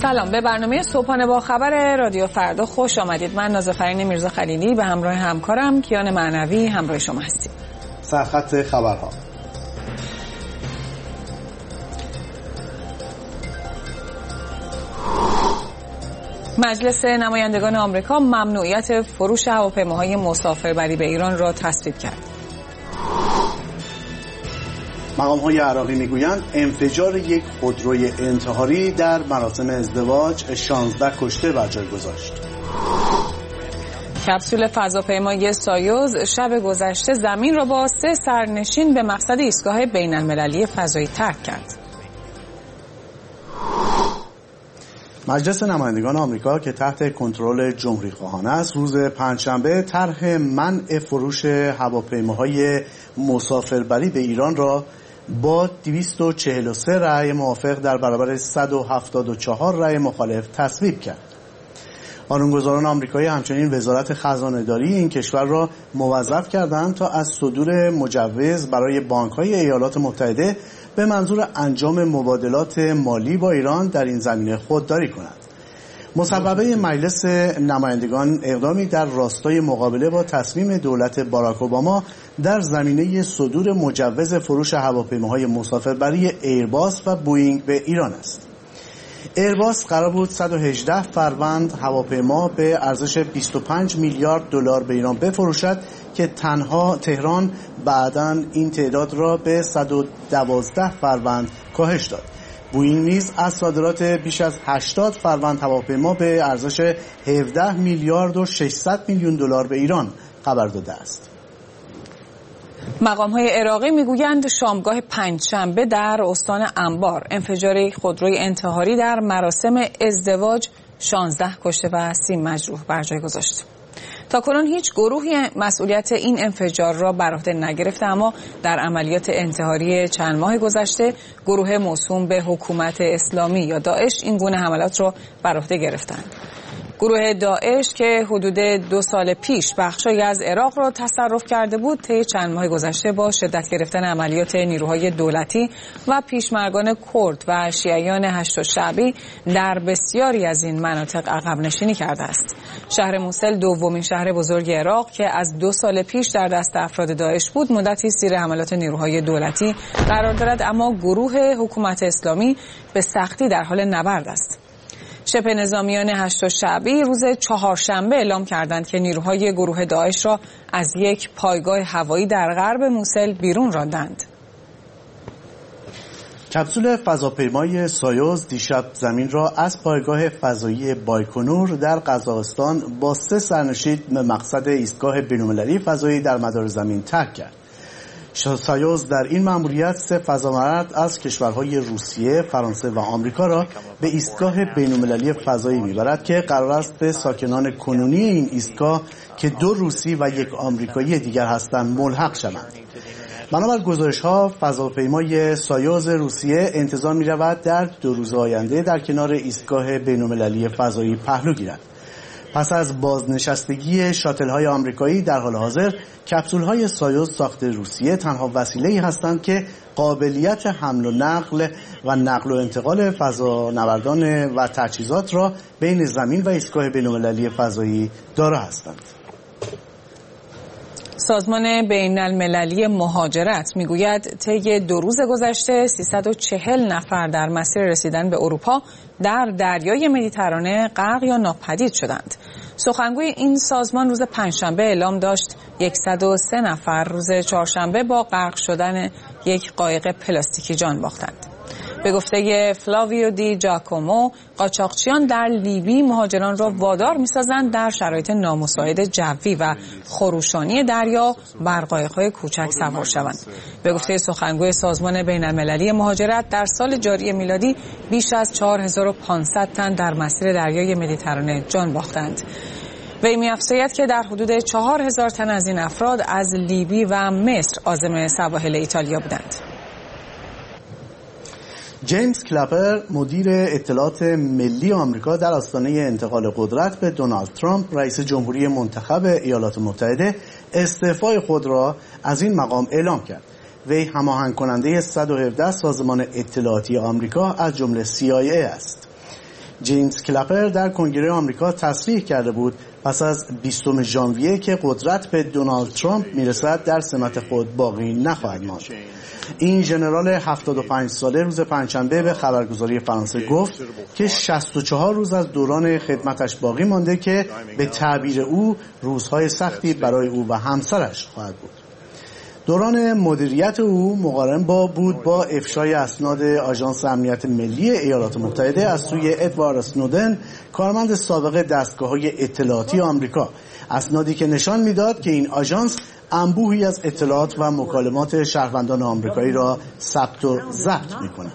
سلام، به برنامه صبحانه با خبر رادیو فردا خوش آمدید. من نازفرین میرزا خلیلی به همراه همکارم کیان معنوی همراه شما هستیم. سرخط خبرها. مجلس نمایندگان آمریکا ممنوعیت فروش هواپیماهای مسافربری به ایران را تصویب کرد. مقام‌های عراقی میگویند انفجار یک خودروی انتحاری در مراسم ازدواج 16 کشته بر جای گذاشت. کپسول فضاپیمای سایوز شب گذشته زمین را با 3 سرنشین به مقصد ایستگاه بین‌المللی فضایی ترک کرد. مجلس نمایندگان آمریکا که تحت کنترل جمهوری‌خواهان است، روز پنجشنبه طرح منع فروش هواپیماهای مسافربری به ایران را با 243 رأی موافق در برابر 174 رأی مخالف تصویب کرد. قانونگذاران آمریکایی همچنین وزارت خزانه‌داری این کشور را موظف کردند تا از صدور مجوز برای بانک‌های ایالات متحده به منظور انجام مبادلات مالی با ایران در این زمینه خودداری کنند. مصوبه مجلس نمایندگان اقدامی در راستای مقابله با تصمیم دولت باراک اوباما در زمینه صدور مجوز فروش هواپیماهای مسافربری ایرباس و بوئینگ به ایران است. ایرباس قرار بود 118 فروند هواپیما به ارزش 25 میلیارد دلار به ایران بفروشد که تنها تهران بعداً این تعداد را به 112 فروند کاهش داد. بوئینگ نیز از صادرات بیش از 80 فروند هواپیما به ارزش 17 میلیارد و 600 میلیون دلار به ایران خبر داده است. مقام‌های عراقی میگویند شامگاه پنجشنبه در استان انبار انفجار خودروی انتحاری در مراسم ازدواج 16 کشته و 30 مجروح بر جای گذاشت. تاکنون هیچ گروهی مسئولیت این انفجار را بر عهده نگرفته، اما در عملیات انتحاری چند ماه گذشته گروه موسوم به حکومت اسلامی یا داعش این گونه حملات را بر عهده گرفتند. گروه داعش که حدود 2 سال پیش بخشی از عراق را تصرف کرده بود، طی چند ماه گذشته با شدت گرفتن عملیات نیروهای دولتی و پیشمرگان کرد و شیعیان هشت شعبی در بسیاری از این مناطق عقب نشینی کرده است. شهر موصل دومین شهر بزرگ عراق که از 2 سال پیش در دست افراد داعش بود، مدتی زیر حملات نیروهای دولتی قرار دارد، اما گروه حکومت اسلامی به سختی در حال نبرد است. شبه نظامیان هشت شعبی روز چهارشنبه اعلام کردند که نیروهای گروه داعش را از یک پایگاه هوایی در غرب موصل بیرون راندند. کپسول فضاپیمای سایوز دیشب زمین را از پایگاه فضایی بایکنور در قزاقستان با 3 سرنشین به مقصد ایستگاه بین‌المللی فضایی در مدار زمین ترک کرد. سایوز در این مأموریت 3 فضامرد از کشورهای روسیه، فرانسه و آمریکا را به ایستگاه بین‌المللی فضایی میبرد که قرار است به ساکنان کنونی این ایستگاه که 2 روسی و 1 آمریکایی دیگر هستند ملحق شوند. بنابر گزارش‌ها فضاپیمای سایوز روسیه انتظار می‌رود در 2 روز آینده در کنار ایستگاه بین‌المللی فضایی پهلو گیرد. پس از بازنشستگی شاتل‌های آمریکایی در حال حاضر، کپسول‌های سایوز ساخت روسیه تنها وسیله‌ای هستند که قابلیت حمل و نقل و انتقال فضانوردان و تجهیزات را بین زمین و ایستگاه بین‌المللی فضایی دارا هستند. سازمان بین‌المللی مهاجرت میگوید طی 2 روز گذشته 340 نفر در مسیر رسیدن به اروپا در دریای مدیترانه غرق یا ناپدید شدند. سخنگوی این سازمان روز پنجشنبه اعلام داشت 103 نفر روز چهارشنبه با غرق شدن یک قایق پلاستیکی جان باختند. به گفته فلاویو دی جاکومو، قاچاقچیان در لیبی مهاجران را وادار می‌سازند در شرایط نامساعد جوی و خروشانی دریا بر قایق‌های کوچک سوار شوند. به گفته سخنگوی سازمان بین‌المللی مهاجرت، در سال جاری میلادی بیش از 4500 تن در مسیر دریای مدیترانه جان باختند. وی می‌افزاید که در حدود 4000 تن از این افراد از لیبی و مصر عازم سواحل ایتالیا بودند. جیمز کلاپر، مدیر اطلاعات ملی آمریکا، در آستانه انتقال قدرت به دونالد ترامپ رئیس جمهوری منتخب ایالات متحده، استعفای خود را از این مقام اعلام کرد. وی هماهنگ کننده 117 سازمان اطلاعاتی آمریکا از جمله CIA است. جیمز کلپر در کنگره آمریکا تصریح کرده بود پس از 20 ژانویه که قدرت به دونالد ترامپ میرسد در سمت خود باقی نخواهد ماند. این ژنرال 75 ساله روز پنجشنبه به خبرگزاری فرانسه گفت که 64 روز از دوران خدمتش باقی مانده که به تعبیر او روزهای سختی برای او و همسرش خواهد بود. دوران مدیریت او مقارن بود با افشای اسناد آژانس امنیت ملی ایالات متحده از سوی ادوارد اسنودن، کارمند سابق دستگاه‌های اطلاعاتی آمریکا، اسنادی که نشان می‌داد که این آژانس انبوهی از اطلاعات و مکالمات شهروندان آمریکایی را ثبت و ضبط می‌کند.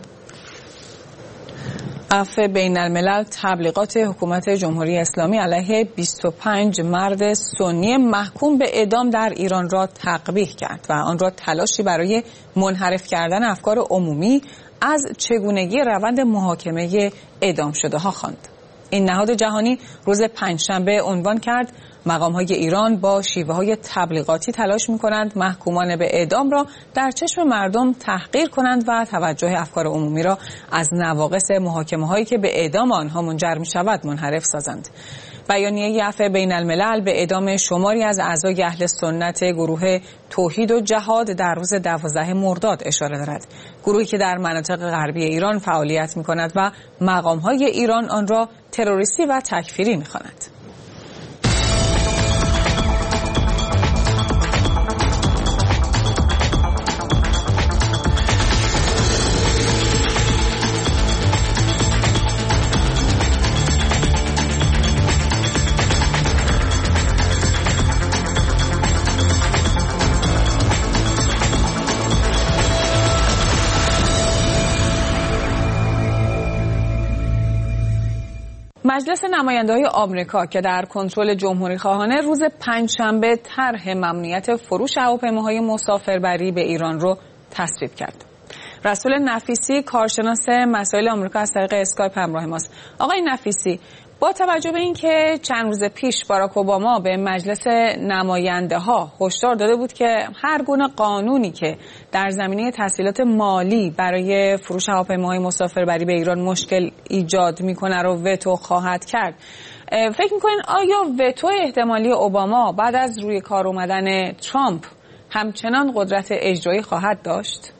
عفو بین الملل تبلیغات حکومت جمهوری اسلامی علیه 25 مرد سنی محکوم به اعدام در ایران را تقبیح کرد و آن را تلاشی برای منحرف کردن افکار عمومی از چگونگی روند محاکمه اعدام شده ها خواند. این نهاد جهانی روز پنجشنبه عنوان کرد مقام‌های ایران با شیوه‌های تبلیغاتی تلاش می‌کنند محکومان به اعدام را در چشم مردم تحقیر کنند و توجه افکار عمومی را از نواقص محاکمه‌هایی که به اعدام آنها منجر می‌شود منحرف سازند. بیانیه عفو بین الملل به اعدام شماری از اعضای اهل سنت گروه توحید و جهاد در روز 12 مرداد اشاره دارد. گروهی که در مناطق غربی ایران فعالیت می‌کند و مقام‌های ایران آن را تروریستی و تکفیری می‌خواند. مجلس نماینده‌های آمریکا که در کنترل جمهوری خواهانه روز پنجشنبه طرح ممنوعیت فروش هواپیماهای مسافربری به ایران رو تصویب کرد. رسول نفیسی کارشناس مسائل آمریکا از طریق اسکایپ همراه ماست. آقای نفیسی، با توجه به اینکه چند روز پیش باراک اوباما به مجلس نماینده‌ها هشدار داده بود که هر گونه قانونی که در زمینه تسهیلات مالی برای فروش هواپیماهای مسافربری به ایران مشکل ایجاد می‌کنه رو وتو خواهد کرد، فکر می‌کنین آیا وتو احتمالی اوباما بعد از روی کار اومدن ترامپ همچنان قدرت اجرایی خواهد داشت؟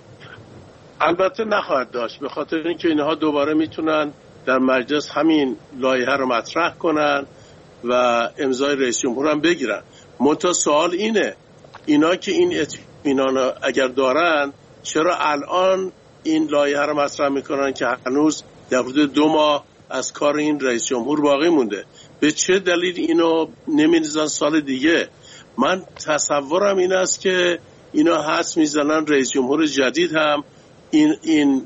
البته نخواهد داشت، به خاطر اینکه اینها دوباره میتونن در مجلس همین لایحه رو مطرح کنن و امضای رئیس جمهور هم بگیرن. منتها سوال اینه اینا که این اطمینان اگر دارن چرا الان این لایحه رو مطرح میکنن که هنوز در حدود 2 ماه از کار این رئیس جمهور باقی مونده؟ به چه دلیل اینو نمی‌ریزن سال دیگه؟ من تصورم این است که اینا حدس میزنن رئیس جمهور جدید هم این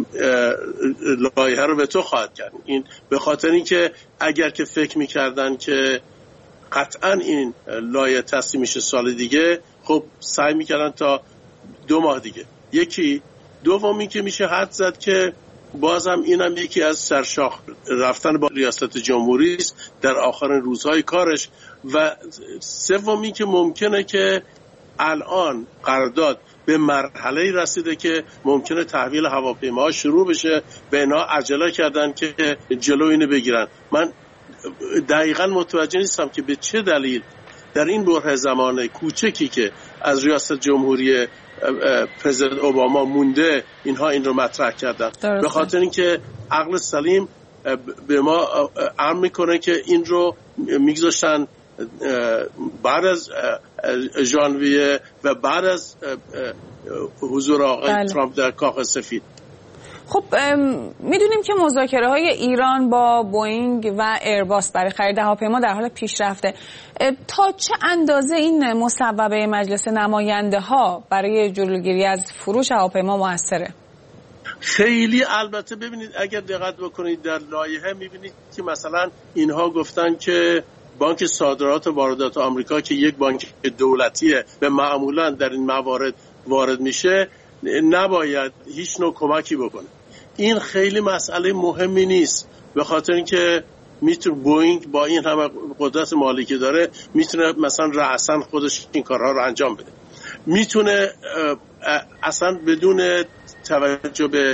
لایحه رو به تو خواهد کرد. این به خاطر اینکه اگر که فکر میکردن که قطعا این لایحه تصویب میشه سال دیگه، خب سعی میکردن تا 2 ماه دیگه. یکی دومی که میشه حد زد که بازم اینم یکی از سرشاخ رفتن با ریاست جمهوری است در آخرین روزهای کارش. و سومی که ممکنه که الان قرارداد به مرحله رسیده که ممکنه تحویل هواپیماها شروع بشه، به اینا عجله کردن که جلو اینو بگیرن. من دقیقاً متوجه نیستم که به چه دلیل در این بره زمان کوچکی که از ریاست جمهوری پرزیدنت اوباما مونده اینها این رو مطرح کردن. به خاطر اینکه عقل سلیم به ما امر میکنه که این رو میگذاشتن بعد از ژانویه و بعد از حضور آقای ترامپ در کاخ سفید. خب میدونیم که مذاکره های ایران با بوئینگ و ایرباس برای خرید هواپیما در حال پیشرفته. تا چه اندازه این مصوبه مجلس نماینده ها برای جلوگیری از فروش هواپیما موثره؟ خیلی. البته ببینید اگر دقت بکنید در لایحه میبینید که مثلا اینها گفتن که بانک صادرات و واردات آمریکا که یک بانک دولتیه و معمولا در این موارد وارد میشه نباید هیچ نوع کمکی بکنه. این خیلی مسئله مهمی نیست، به خاطر اینکه میتونه بوئینگ با این همه قدرت مالی که داره میتونه مثلا رأساً خودش این کارها رو انجام بده. میتونه اصلا بدون توجه به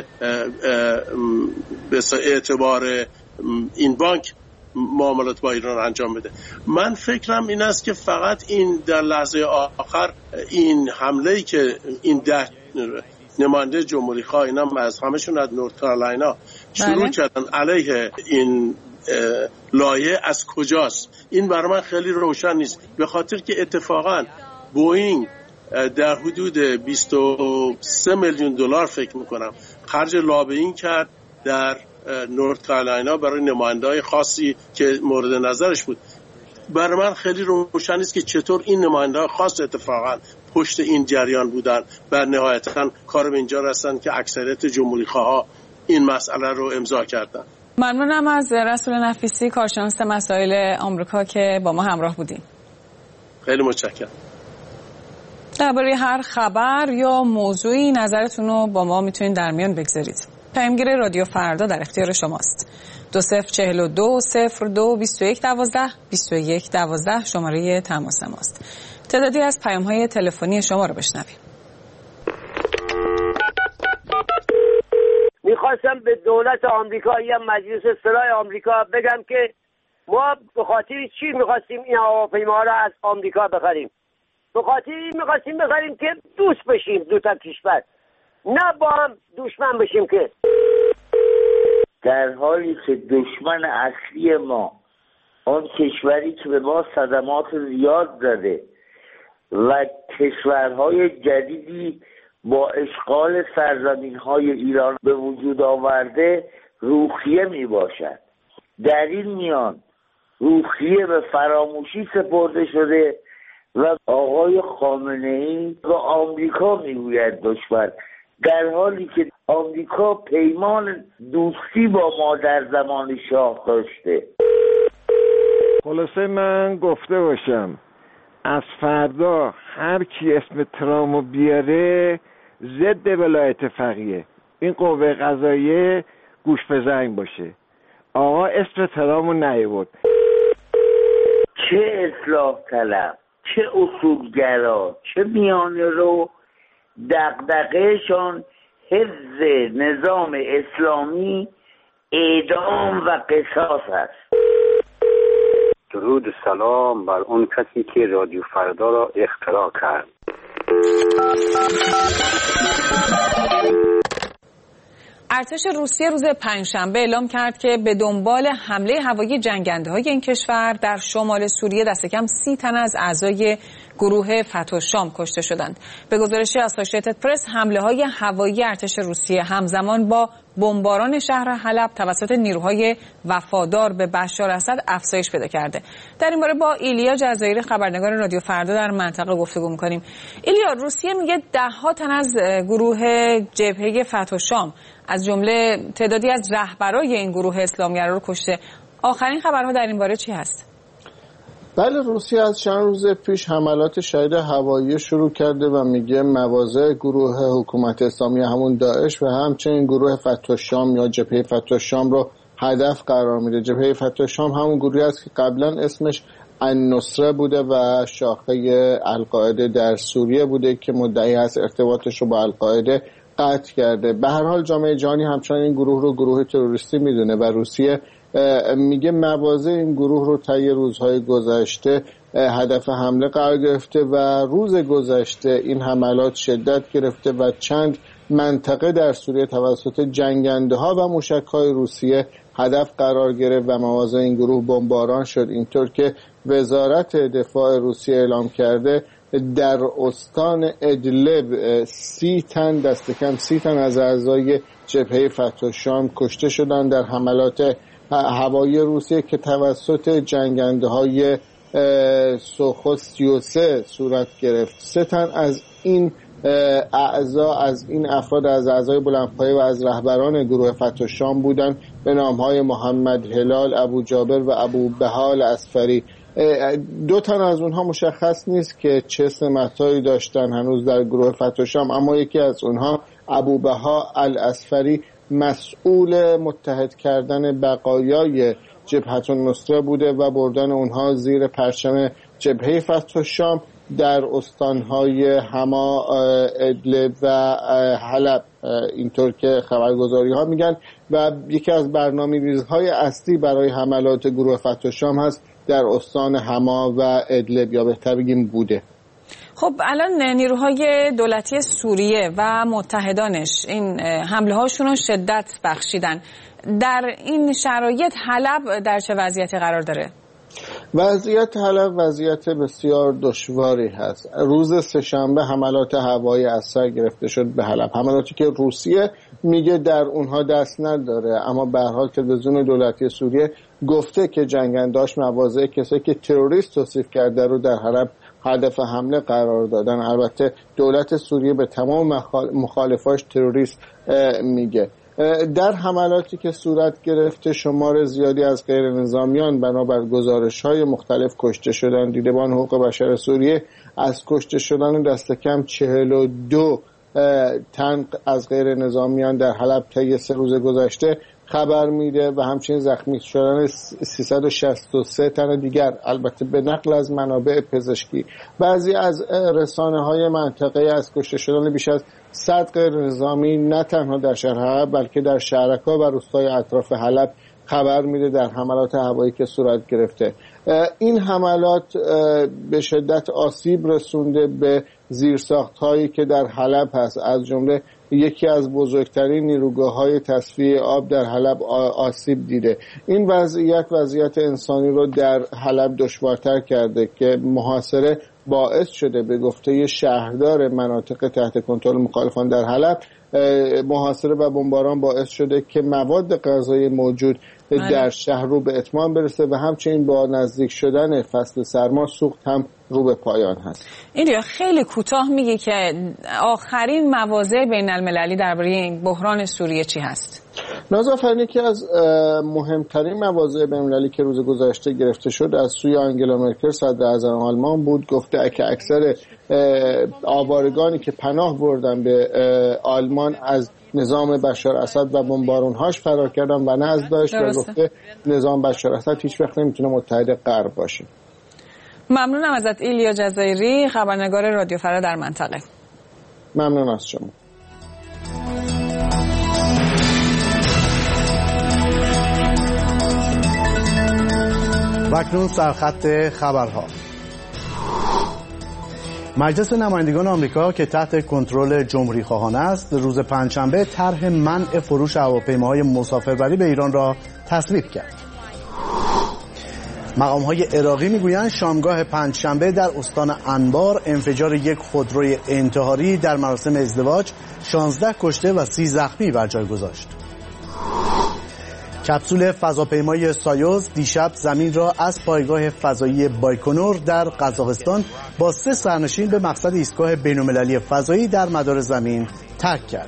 اعتبار این بانک معاملات با ایران انجام بده. من فکرم این است که فقط این در لحظه آخر این حمله‌ای که این 10 نماینده جمهوری خواه اینا از همشون از نورت کارولاینا شروع کردن علیه این لایحه از کجاست، این برای من خیلی روشن نیست، به خاطر که اتفاقا بوئینگ در حدود 23 میلیون دلار فکر میکنم خرج لابیینگ کرد در نورت کارولاینا برای نماینده‌های خاصی که مورد نظرش بود. برای من خیلی روشن نیست که چطور این نماینده‌های خاص اتفاقا پشت این جریان بودن و نهایتاً کار به اینجا رسیدن که اکثریت جمهوری خواها این مسئله رو امضا کردن. ممنونم از رسول نفیسی، کارشناس مسائل آمریکا که با ما همراه بودیم. خیلی متشکرم. درباره هر خبر یا موضوعی نظرتون رو با ما میتونید در میان بگذارید. پیامگیر رادیو فردا در اختیار شماست. 2042 02 21 12 21 12 شماره تماس ماست. تعدادی از پیام‌های تلفنی شما رو بشنویم. میخواستم به دولت آمریکا یا مجلس سرای آمریکا بگم که ما به خاطر چی میخواستیم این هواپیما را از آمریکا بخریم؟ به خاطر میخواستیم بخریم که دوست بشیم دو تا کشور، نه با هم دشمن بشیم. که در حالی که دشمن اصلی ما اون کشوری که به ما صدمات زیاد زده و کشورهای جدیدی با اشغال سرزمین‌های ایران به وجود آورده روسیه می باشد، در این میان روسیه به فراموشی سپرده شده و آقای خامنه‌ای به آمریکا میگوید دشمن، در حالی که آمریکا پیمان دوستی با ما در زمان شاه داشته. خلاصه من گفته باشم از فردا هر کی اسم ترامو بیاره ضد ولایت فقیه، این قوه قضاییه گوش به زنگ باشه. آقا اسم ترامو نیاورد. چه اصلاح طلب، چه اصولگرا، چه میانه رو، دغدغه‌شان حفظ نظام اسلامی، اعدام و قصاص است. درود و سلام بر اون کسی که رادیو فردا را اختراع کرد. ارتش روسیه روز پنجشنبه اعلام کرد که به دنبال حمله هوایی جنگنده‌های این کشور در شمال سوریه دست کم 30 تن از اعضای گروه فتح الشام کشته شدند. به گزارش اسوسییتد پرس، حمله‌های هوایی ارتش روسیه همزمان با بمباران شهر حلب توسط نیروهای وفادار به بشار اسد افزایش پیدا کرده. در این باره با ایلیا جزایری خبرنگار رادیو فردا در منطقه گفتگو می‌کنیم. ایلیا، روسیه میگه 10 تن از گروه جبهه فتح الشام از جمله تعدادی از رهبرای این گروه اسلامگرا رو کشته. آخرین خبرها در این باره چی هست؟ بله، روسیه از چند روز پیش حملات شدید هوایی شروع کرده و میگه مواضع گروه حکومت اسلامی همون داعش و همچنین گروه فتح الشام یا جبهه فتح الشام رو هدف قرار میده. جبهه فتح الشام همون گروهی است که قبلا اسمش النصره بوده و شاخه القاعده در سوریه بوده که مدعی است ارتباطش رو با القاعده قطع کرده. به هر حال جامعه جهانی همچنان این گروه رو گروه تروریستی میدونه و روسیه میگه مواضع این گروه رو طی روزهای گذشته هدف حمله قرار گرفته و روز گذشته این حملات شدت گرفته و چند منطقه در سوریه توسط جنگنده‌ها و موشک‌های روسیه هدف قرار گرفت و مواضع این گروه بمباران شد. اینطور که وزارت دفاع روسیه اعلام کرده در استان ادلب 30 تن دست کم 30 تن از اعضای جبهه فتح الشام کشته شدند در حملات هوایی روسیه که توسط جنگنده‌های سوخو 33 صورت گرفت. 3 تن از این افراد از اعضای بلندپایه و از رهبران گروه فتح الشام بودند به نام‌های محمد هلال، ابو جابر و ابو بها الاسفری. 2 تن از اونها مشخص نیست که چه سمتایی داشتن هنوز در گروه فتح الشام، اما یکی از اونها ابو بها الاسفری مسئول متحد کردن بقایای جبهه النصره بوده و بردن اونها زیر پرچم جبهه فتح الشام در استانهای حما، ادلب و حلب، اینطور که خبرگزاری ها میگن، و یکی از برنامه‌ریزهای اصلی برای حملات گروه فتح الشام هست در استان حما و ادلب، یا بهتر بگیم بوده. خب الان نیروهای دولتی سوریه و متحدانش این حمله هاشون رو شدت بخشیدن. در این شرایط حلب در چه وضعیتی قرار داره؟ وضعیت حلب وضعیت بسیار دشواری هست. روز سه‌شنبه حملات هوایی از سر گرفته شد به حلب، حملاتی که روسیه میگه در اونها دست نداره، اما به هر حال تلویزیون دولتی سوریه گفته که جنگنداش مواضع کسایی که تروریست توصیف کرده رو در حلب هدف حمله قرار دادن. البته دولت سوریه به تمام مخالفاش تروریست میگه. در حملاتی که صورت گرفته شمار زیادی از غیر نظامیان بنابر گزارش‌های مختلف کشته شدن. دیدبان حقوق بشر سوریه از کشته شدن دست کم 42 تن از غیر نظامیان در حلب طی 3 روز گذشته خبر میده و همچنین زخمی شدن 363 تن دیگر، البته به نقل از منابع پزشکی. بعضی از رسانه‌های منطقه از کشته شدن بیش از 100 غیر نظامی نه تنها در شهر حلب بلکه در شهرک‌ها و روستای اطراف حلب خبر میده در حملات هوایی که صورت گرفته. این حملات به شدت آسیب رسونده به زیرساخت‌هایی که در حلب هست، از جمله یکی از بزرگترین نیروگاه‌های تصفیه آب در حلب آسیب دیده. این وضعیت انسانی رو در حلب دشوارتر کرده که محاصره باعث شده، به گفته شهردار مناطق تحت کنترل مخالفان در حلب، محاصره و بمباران باعث شده که مواد غذایی موجود در شهر رو به اتمام برسه و همچنین با نزدیک شدن فصل سرما سوخت هم رو به پایان هست. این خیلی کوتاه میگه که آخرین مواضع بین المللی درباره این بحران سوریه چی هست؟ نازافرین، یکی از مهمترین مواضع بین المللی که روز گذشته گرفته شد از سوی آنگلا مرکل صدر اعظم آلمان بود. گفته که اکثر آوارگانی که پناه بردن به آلمان از نظام بشار اسد و بمبارون‌هاش فرار کردن و نه از داعش، و گفته نظام بشار اسد هیچ وقت نمیتونه متحد غرب باشه. ممنونم ازت ایلیا جزایری، خبرنگار رادیو فردا در منطقه. ممنون از شما. و اکنون سرخط خبرها. مجلس نمایندگان آمریکا که تحت کنترل جمهوری خواهان است، روز پنجشنبه طرح منع فروش هواپیماهای مسافربری به ایران را تصویب کرد. مقام‌های عراقی میگویند شامگاه پنجشنبه در استان انبار انفجار یک خودروی انتحاری در مراسم ازدواج 16 کشته و 30 زخمی بر جای گذاشت. کپسول فضاپیمای سایوز دیشب زمین را از پایگاه فضایی بایکنور در قزاقستان با 3 سرنشین به مقصد ایستگاه بین‌المللی فضایی در مدار زمین ترک کرد.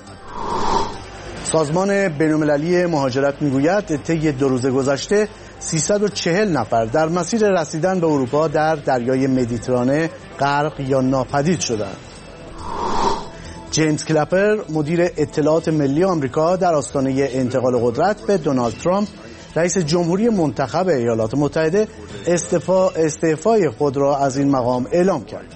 سازمان بین‌المللی مهاجرت میگوید طی 2 روز گذشته 340 نفر در مسیر رسیدن به اروپا در دریای مدیترانه غرق یا ناپدید شدند. جیمز کلپر مدیر اطلاعات ملی آمریکا در آستانه انتقال قدرت به دونالد ترامپ رئیس جمهوری منتخب ایالات متحده استعفای خود را از این مقام اعلام کرد.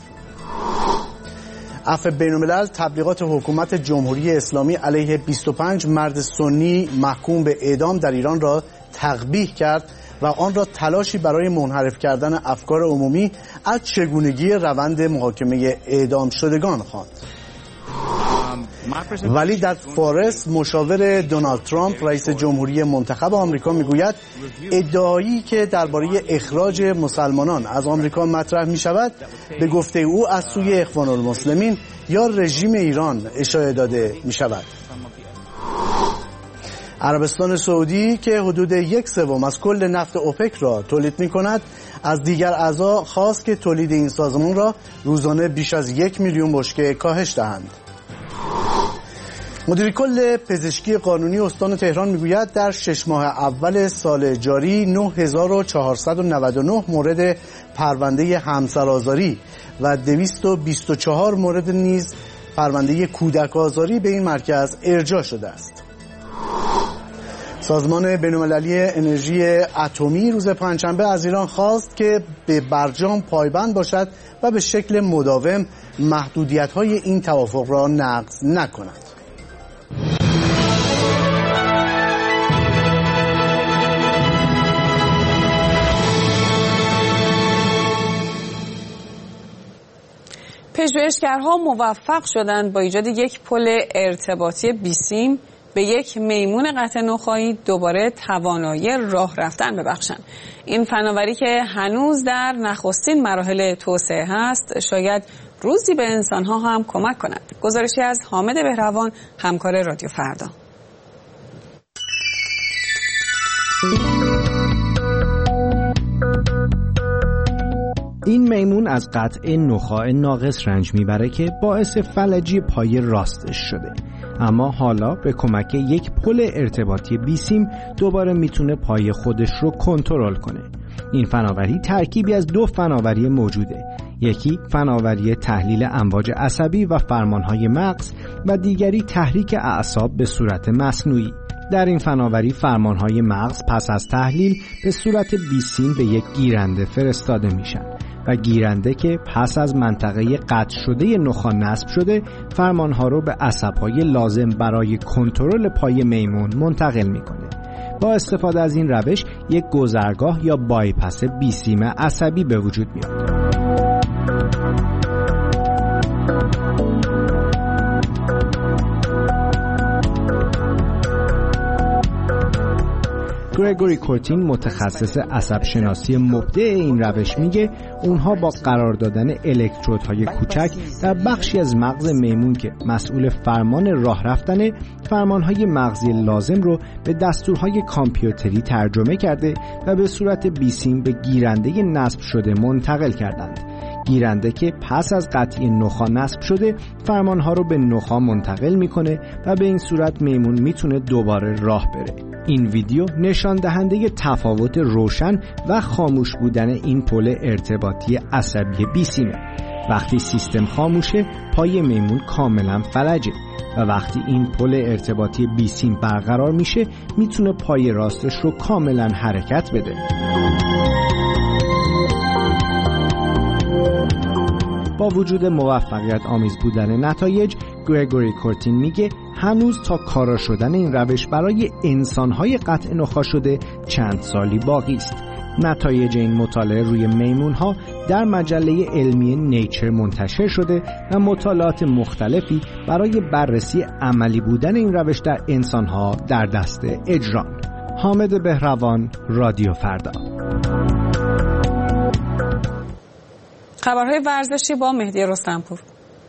عفو بین‌الملل تبلیغات حکومت جمهوری اسلامی علیه 25 مرد سنی محکوم به اعدام در ایران را تقبیح کرد و آن را تلاشی برای منحرف کردن افکار عمومی از چگونگی روند محاکمه اعدام شدگان خواند. ولی در فارس مشاور دونالد ترامپ رئیس جمهوری منتخب آمریکا میگوید ادعایی که درباره اخراج مسلمانان از آمریکا مطرح می شود به گفته او از سوی اخوان المسلمین یا رژیم ایران اشاره داده می شود. عربستان سعودی که حدود 1/3 از کل نفت اوپک را تولید می کند از دیگر اعضا خواست که تولید این سازمان را روزانه بیش از 1 میلیون بشکه کاهش دهند. مدیر کل پزشکی قانونی استان تهران میگوید در 6 ماه اول سال جاری 9499 مورد پرونده همسرآزاری و 224 مورد نیز پرونده کودک آزاری به این مرکز ارجاع شده است. سازمان بین‌المللی انرژی اتمی روز پنجشنبه از ایران خواست که به برجام پایبند باشد و به شکل مداوم محدودیت‌های این توافق را نقض نکند. پژوهشگرها موفق شدند با ایجاد یک پل ارتباطی بیسیم به یک میمون قطع نخاعی دوباره توانایی راه رفتن ببخشند. این فناوری که هنوز در نخستین مراحل توسعه هست شاید روزی به انسانها هم کمک کند. گزارشی از حامد بهروان، همکار رادیو فردا. این میمون از قطع نخاع ناقص رنج میبره که باعث فلجی پای راستش شده، اما حالا به کمک یک پل ارتباطی بیسیم دوباره میتونه پای خودش رو کنترل کنه. این فناوری ترکیبی از دو فناوری موجوده، یکی فناوری تحلیل امواج عصبی و فرمانهای مغز و دیگری تحریک اعصاب به صورت مصنوعی. در این فناوری فرمانهای مغز پس از تحلیل به صورت بیسیم به یک گیرنده فرستاده میشن و گیرنده که پس از منطقه قطع شده نخاع نصب شده فرمانها رو به عصبهای لازم برای کنترل پای میمون منتقل میکنه. با استفاده از این روش یک گذرگاه یا بایپس بیسیم عصبی به وجود میاد. گرگوری کورتین متخصص عصب شناسی مبدع این روش میگه اونها با قرار دادن الکترودهای کوچک در بخشی از مغز میمون که مسئول فرمان راه رفتن، فرمانهای مغزی لازم رو به دستورهای کامپیوتری ترجمه کرده و به صورت بیسیم به گیرنده نصب شده منتقل کردند. گیرنده که پس از قطعی نخاع نصب شده فرمانها رو به نخاع منتقل میکنه و به این صورت میمون میتونه دوباره راه بره. این ویدیو نشان دهنده تفاوت روشن و خاموش بودن این پل ارتباطی عصبی بیسیمه. وقتی سیستم خاموشه پای میمون کاملا فلجه و وقتی این پل ارتباطی بیسیم برقرار میشه میتونه پای راستش رو کاملا حرکت بده. با وجود موفقیت آمیز بودن نتایج، گرگوری کورتین میگه هنوز تا کارا شدن این روش برای انسانهای قطع نخاع شده چند سالی باقی است. نتایج این مطالعه روی میمونها در مجله علمی نیچر منتشر شده و مطالعات مختلفی برای بررسی عملی بودن این روش در انسانها در دست اجران. حامد بهروان، رادیو فردا. خبرهای ورزشی با مهدی رستمپور.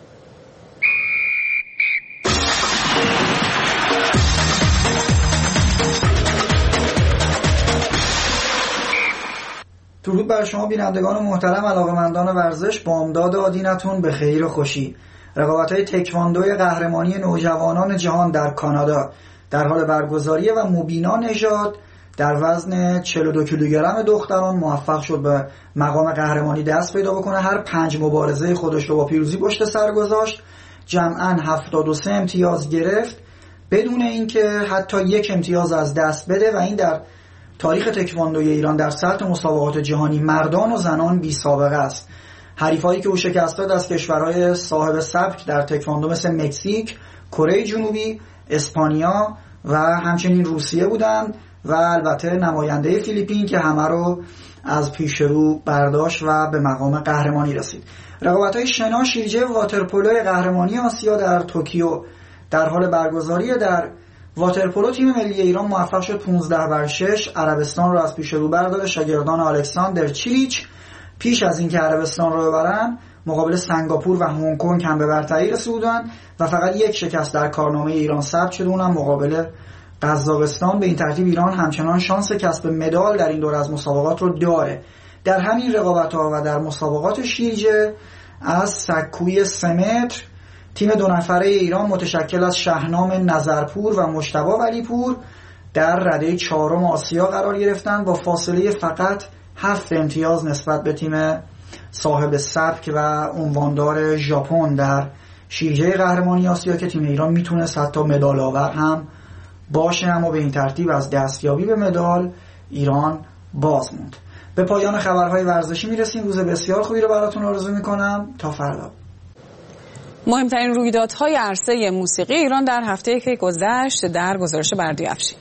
درود بر شما بینندگان محترم، علاقه‌مندان ورزش. بامداد آدینتون به خیر و خوشی. رقابت‌های تکواندوی قهرمانی نوجوانان جهان در کانادا در حال برگزاریه و مبینا نژاد در وزن 42 کیلوگرم دختران موفق شد به مقام قهرمانی دست پیدا بکنه. هر 5 مبارزه خودش رو با پیروزی پشت سر گذاشت. جمعاً 73 امتیاز گرفت بدون اینکه حتی یک امتیاز از دست بده و این در تاریخ تکواندوی ایران در سطح مسابقات جهانی مردان و زنان بی سابقه است. حریفایی که او شکست داد از کشورهای صاحب سبک در تکواندو مثل مکزیک، کره جنوبی، اسپانیا و همچنین روسیه بودند و البته نماینده فیلیپین که همه رو از پیش رو برداشت و به مقام قهرمانی رسید. رقابت‌های شنا، شیرجه و واترپولو قهرمانی آسیا در توکیو در حال برگزاری. در واترپولو تیم ملی ایران موفق شد 15-6 عربستان رو از پیش رو برداره. شاگردان الکساندر چیلیچ پیش از اینکه عربستان رو ببرن مقابل سنگاپور و هنگ کنگ هم به برتری رسیدند و فقط یک شکست در کارنامه ایران ثبت شده، اونم مقابل قزاقستان. به این ترتیب ایران همچنان شانس کسب مدال در این دوره از مسابقات رو داره. در همین رقابت‌ها و در مسابقات شیرجه از سکوی 3 متر تیم 2 نفره ایران متشکل از شهنام نظرپور و مجتبی ولیپور در رده 4 آسیا قرار گرفتند با فاصله فقط 7 امتیاز نسبت به تیم صاحب سبک و عنواندار ژاپن در شیرجه قهرمانی آسیا که تیم ایران میتونست حتی مدال آور هم باشه، اما به این ترتیب از دستیابی به مدال ایران باز موند. به پایان خبرهای ورزشی میرسیم. روز بسیار خوبی رو براتون آرزو میکنم. تا فردا. مهمترین رویدادهای عرصه موسیقی ایران در هفته که گذشت در گزارش بردیافشی.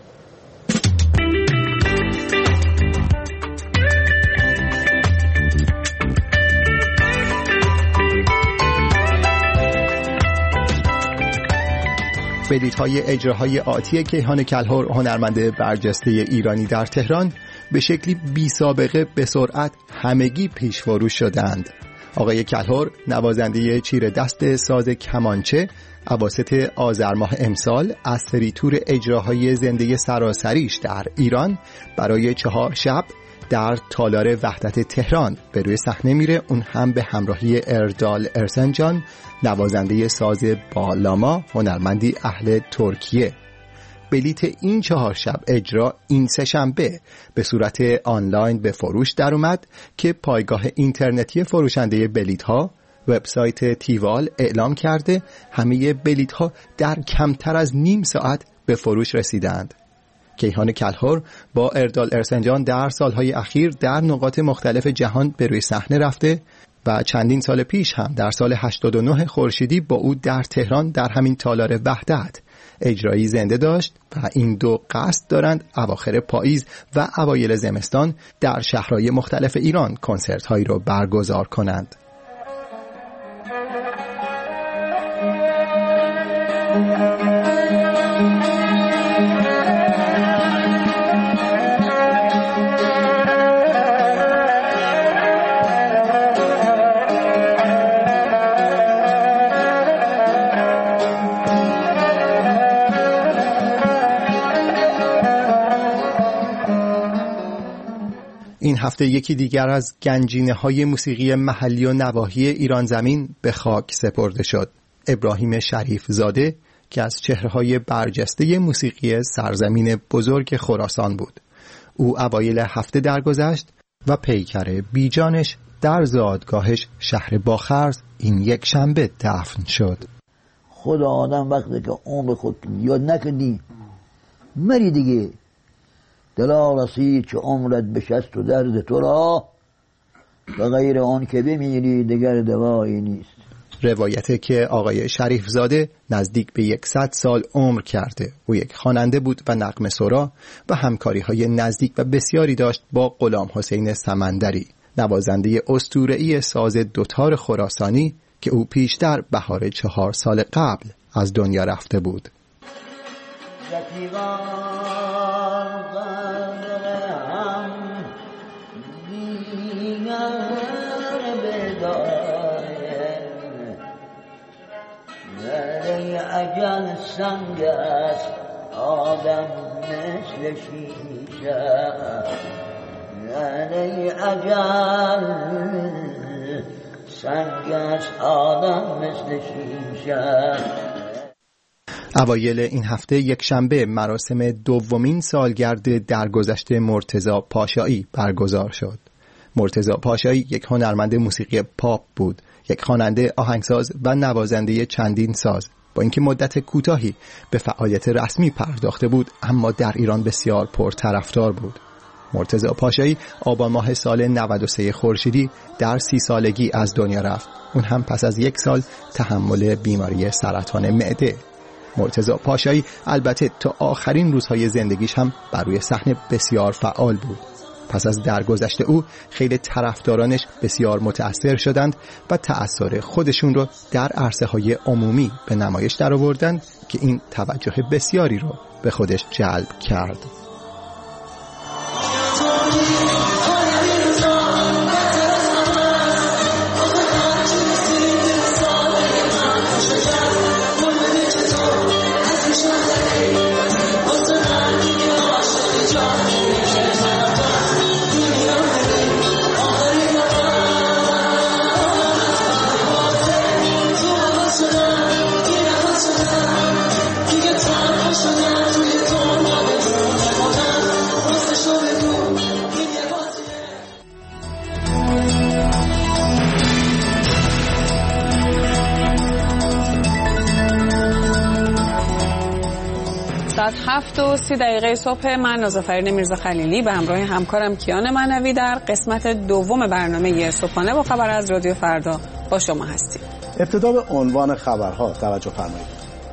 بلیط‌های اجراهای آتی کیهان کلهر، هنرمند برجسته ایرانی در تهران، به شکلی بی سابقه به سرعت همگی پیش فروش شدند. آقای کلهر، نوازنده چیره دست ساز کمانچه، اواسط آذر ماه امسال از سری تور اجراهای زنده سراسریش در ایران برای 4 شب در تالار وحدت تهران به روی صحنه میره، اون هم به همراهی اردال ارسنجان، نوازنده ساز بالاما، هنرمندی اهل ترکیه. بلیت این 4 شب اجرا این 3 شنبه به صورت آنلاین به فروش در اومد که پایگاه اینترنتی فروشنده بلیت ها، وبسایت تیوال، اعلام کرده همه بلیت ها در کمتر از نیم ساعت به فروش رسیدند. کیهان کلهر با اردال ارسنجان در سالهای اخیر در نقاط مختلف جهان به روی صحنه رفته و چندین سال پیش هم در سال 89 خورشیدی با او در تهران در همین تالار وحدت اجرایی زنده داشت و این دو قصد دارند اواخر پاییز و اوایل زمستان در شهرهای مختلف ایران کنسرت هایی رو برگزار کنند. این هفته یکی دیگر از گنجینه‌های موسیقی محلی و نواحی ایران زمین به خاک سپرده شد. ابراهیم شریف زاده که از چهره‌های برجسته موسیقی سرزمین بزرگ خراسان بود. او اوایل هفته درگذشت و پیکر بیجانش در زادگاهش شهر باخرز این یک شنبه دفن شد. خدا آدم وقتی که عمر خود یاد نکردی مری دیگه، دلا رسید که عمرت بشست و درد تو را، و غیر آن که بمیری دیگر دوایی نیست. روایته که آقای شریف زاده نزدیک به 100 سال عمر کرده. او یک خواننده بود و نغمه سرا و همکاری‌های نزدیک و بسیاری داشت با غلام حسین سمندری، نوازنده اسطوره‌ای ساز دوتار خراسانی که او پیشتر بهار 4 سال قبل از دنیا رفته بود. اجل سنگ است آدم مثل شیشه، یعنی اجل سنگ است آدم مثل شیشه. اوایل این هفته یک شنبه مراسم دومین سالگرد درگذشت مرتضی پاشایی برگزار شد. مرتضی پاشایی یک هنرمند موسیقی پاپ بود، یک خواننده، آهنگساز و نوازنده چندین ساز. با اینکه مدت کوتاهی به فعالیت رسمی پرداخته بود، اما در ایران بسیار پرطرفدار بود. مرتضی پاشایی آبان ماه سال 93 خورشیدی در 30 سالگی از دنیا رفت، اون هم پس از 1 سال تحمل بیماری سرطان معده. مرتضی پاشایی البته تا آخرین روزهای زندگیش هم بر روی صحنه بسیار فعال بود. پس از درگذشت او خیلی طرفدارانش بسیار متأثر شدند و تأثیر خودشون رو در عرصه‌های عمومی به نمایش درآوردند که این توجه بسیاری رو به خودش جلب کرد. ساعت 7:30 صبح من نازافرین میرزا خلیلی به همراه همکارم کیان معنوی در قسمت دوم برنامه صبحانه با خبر از رادیو فردا با شما هستیم. ابتدا به عنوان خبرها توجه فرمایید.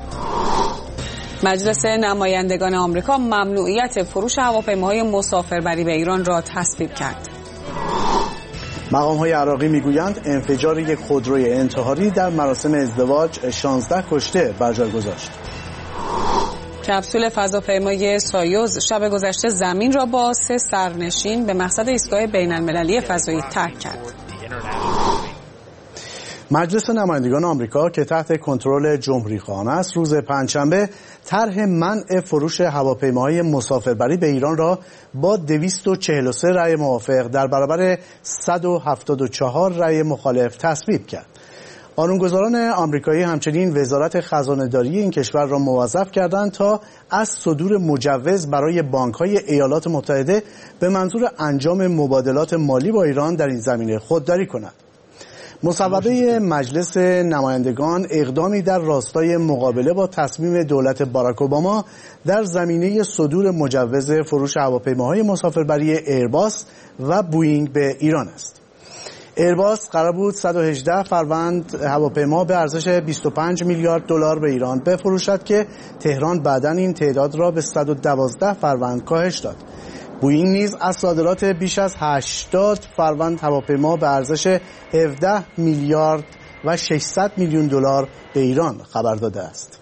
مجلس نمایندگان آمریکا ممنوعیت فروش هواپیماهای مسافربری به ایران را تصویب کرد. مقام‌های عراقی میگویند انفجار یک خودروی انتحاری در مراسم ازدواج 16 کشته بر جای گذاشت. کپسول فضاپیمای سایوز شب گذشته زمین را با 3 سرنشین به مقصد ایستگاه بین‌المللی فضایی ترک کرد. مجلس نمایندگان آمریکا که تحت کنترل جمهوری‌خواهان است روز پنجشنبه طرح منع فروش هواپیماهای مسافربری به ایران را با 243 رأی موافق در برابر 174 رأی مخالف تصویب کرد. قانونگذاران آمریکایی همچنین وزارت خزانه‌داری این کشور را موظف کردند تا از صدور مجوز برای بانک‌های ایالات متحده به منظور انجام مبادلات مالی با ایران در این زمینه خودداری کند. مصوبه مجلس نمایندگان اقدامی در راستای مقابله با تصمیم دولت باراک اوباما در زمینه صدور مجوز فروش هواپیماهای مسافربری ایرباس و بوئینگ به ایران است. ایرباس قرار بود 118 فروند هواپیما به ارزش 25 میلیارد دلار به ایران بفروشد که تهران بعداً این تعداد را به 112 فروند کاهش داد. بوئینگ نیز از صادرات بیش از 80 فروند هواپیما به ارزش 17 میلیارد و 600 میلیون دلار به ایران خبر داده است.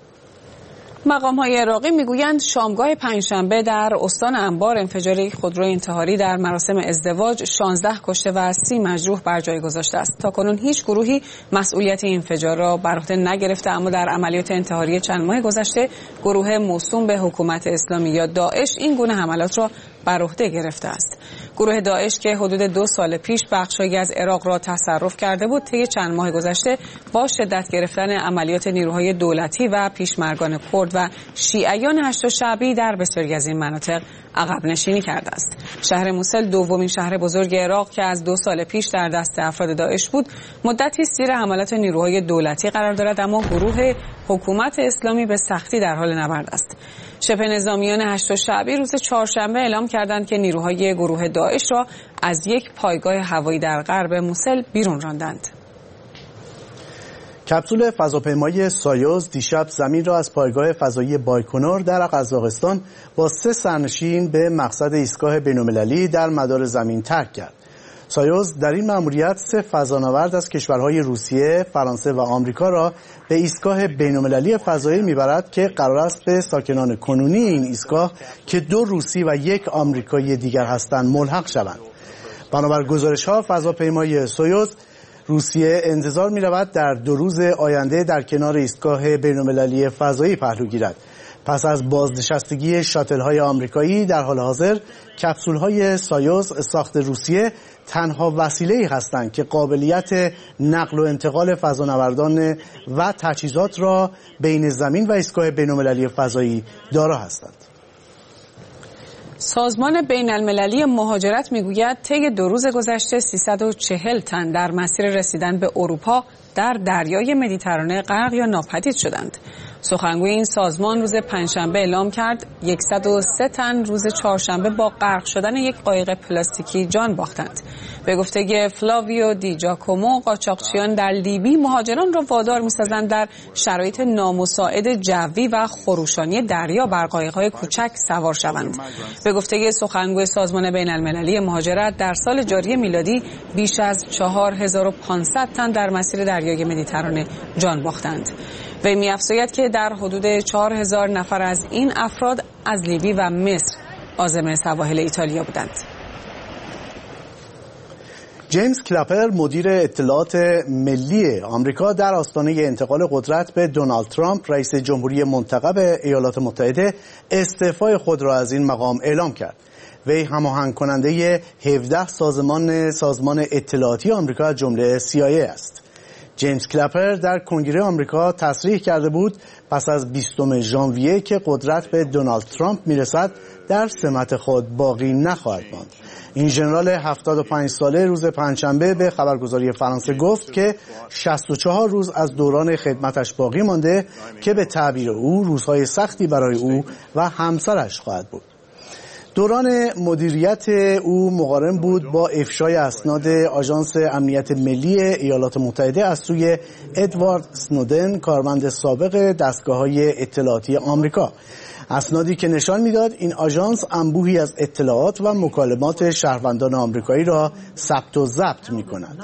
مقام‌های عراقی میگویند شامگاه پنجشنبه در استان انبار انفجار یک خودروی انتحاری در مراسم ازدواج 16 کشته و 30 مجروح بر جای گذاشته است. تاکنون هیچ گروهی مسئولیت این انفجار را بر عهده نگرفته، اما در عملیات انتحاری چند ماه گذشته گروه موسوم به حکومت اسلامی یا داعش این گونه حملات را بر عهده گرفته است. گروه داعش که حدود 2 سال پیش بخشی از عراق را تصرف کرده بود، طی چند ماه گذشته با شدت گرفتن عملیات نیروهای دولتی و پیشمرگان کرد و شیعیان هشت شعبی در بسیاری از این مناطق عقب نشینی کرده است. شهر موسل دومین شهر بزرگ عراق که از 2 سال پیش در دست افراد داعش بود، مدتی زیر حملات نیروهای دولتی قرار دارد، اما گروه حکومت اسلامی به سختی در حال نبرد است. شبه نظامیان هشت شعبی روز چهارشنبه اعلام کردند که نیروهای گروه داعش را از یک پایگاه هوایی در غرب موسل بیرون راندند. کپسول فضاپیمای سایوز دیشب زمین را از پایگاه فضایی بایکنور در قزاقستان با 3 سرنشین به مقصد ایستگاه بین‌المللی در مدار زمین ترک کرد. سایوز در این مأموریت 3 فضانورد از کشورهای روسیه، فرانسه و آمریکا را به ایستگاه بین‌المللی فضایی میبرد که قرار است به ساکنان کنونی این ایستگاه که 2 روسی و 1 آمریکایی دیگر هستند ملحق شوند. بنابر گزارش‌ها فضاپیمای سایوز روسیه انتظار می‌رود در 2 روز آینده در کنار ایستگاه بین‌المللی فضایی پهلو گیرد. پس از بازنشستگی شاتل‌های آمریکایی در حال حاضر کپسول‌های سایوز ساخت روسیه تنها وسیله‌ای هستند که قابلیت نقل و انتقال فضانوردان و تجهیزات را بین زمین و ایستگاه بین‌المللی فضایی دارا هستند. سازمان بین‌المللی مهاجرت میگوید طی 2 روز گذشته 340 تن در مسیر رسیدن به اروپا در دریای مدیترانه غرق یا ناپدید شدند. سخنگوی این سازمان روز پنجشنبه اعلام کرد 103 تن روز چهارشنبه با غرق شدن یک قایق پلاستیکی جان باختند. به گفته فلاویو دی جاکومو، قاچاقچیان در لیبی مهاجران را وادار می‌سازند در شرایط نامساعد جوی و خروشانی دریا بر قایق‌های کوچک سوار شوند. به گفته سخنگوی سازمان بین‌المللی مهاجرت در سال جاری میلادی بیش از 4500 تن در مسیر دریای مدیترانه جان باختند. وی می‌افزاید که در حدود 4000 نفر از این افراد از لیبی و مصر عازم سواحل ایتالیا بودند. جیمز کلاپر مدیر اطلاعات ملی آمریکا در آستانه انتقال قدرت به دونالد ترامپ رئیس جمهوری منتخب ایالات متحده استعفای خود را از این مقام اعلام کرد. وی هماهنگ کننده 17 سازمان اطلاعاتی آمریکا از جمله CIA است. جیمز کلپر در کنگره آمریکا تصریح کرده بود پس از 20 ژانویه که قدرت به دونالد ترامپ میرسد در سمت خود باقی نخواهد ماند. این ژنرال 75 ساله روز پنجشنبه به خبرگزاری فرانسه گفت که 64 روز از دوران خدمتش باقی مانده که به تعبیر او روزهای سختی برای او و همسرش خواهد بود. دوران مدیریت او مقارن بود با افشای اسناد آژانس امنیت ملی ایالات متحده از سوی ادوارد اسنودن، کارمند سابق دستگاه‌های اطلاعاتی آمریکا. اسنادی که نشان میداد این آژانس انبوهی از اطلاعات و مکالمات شهروندان آمریکایی را ثبت و ضبط می‌کند.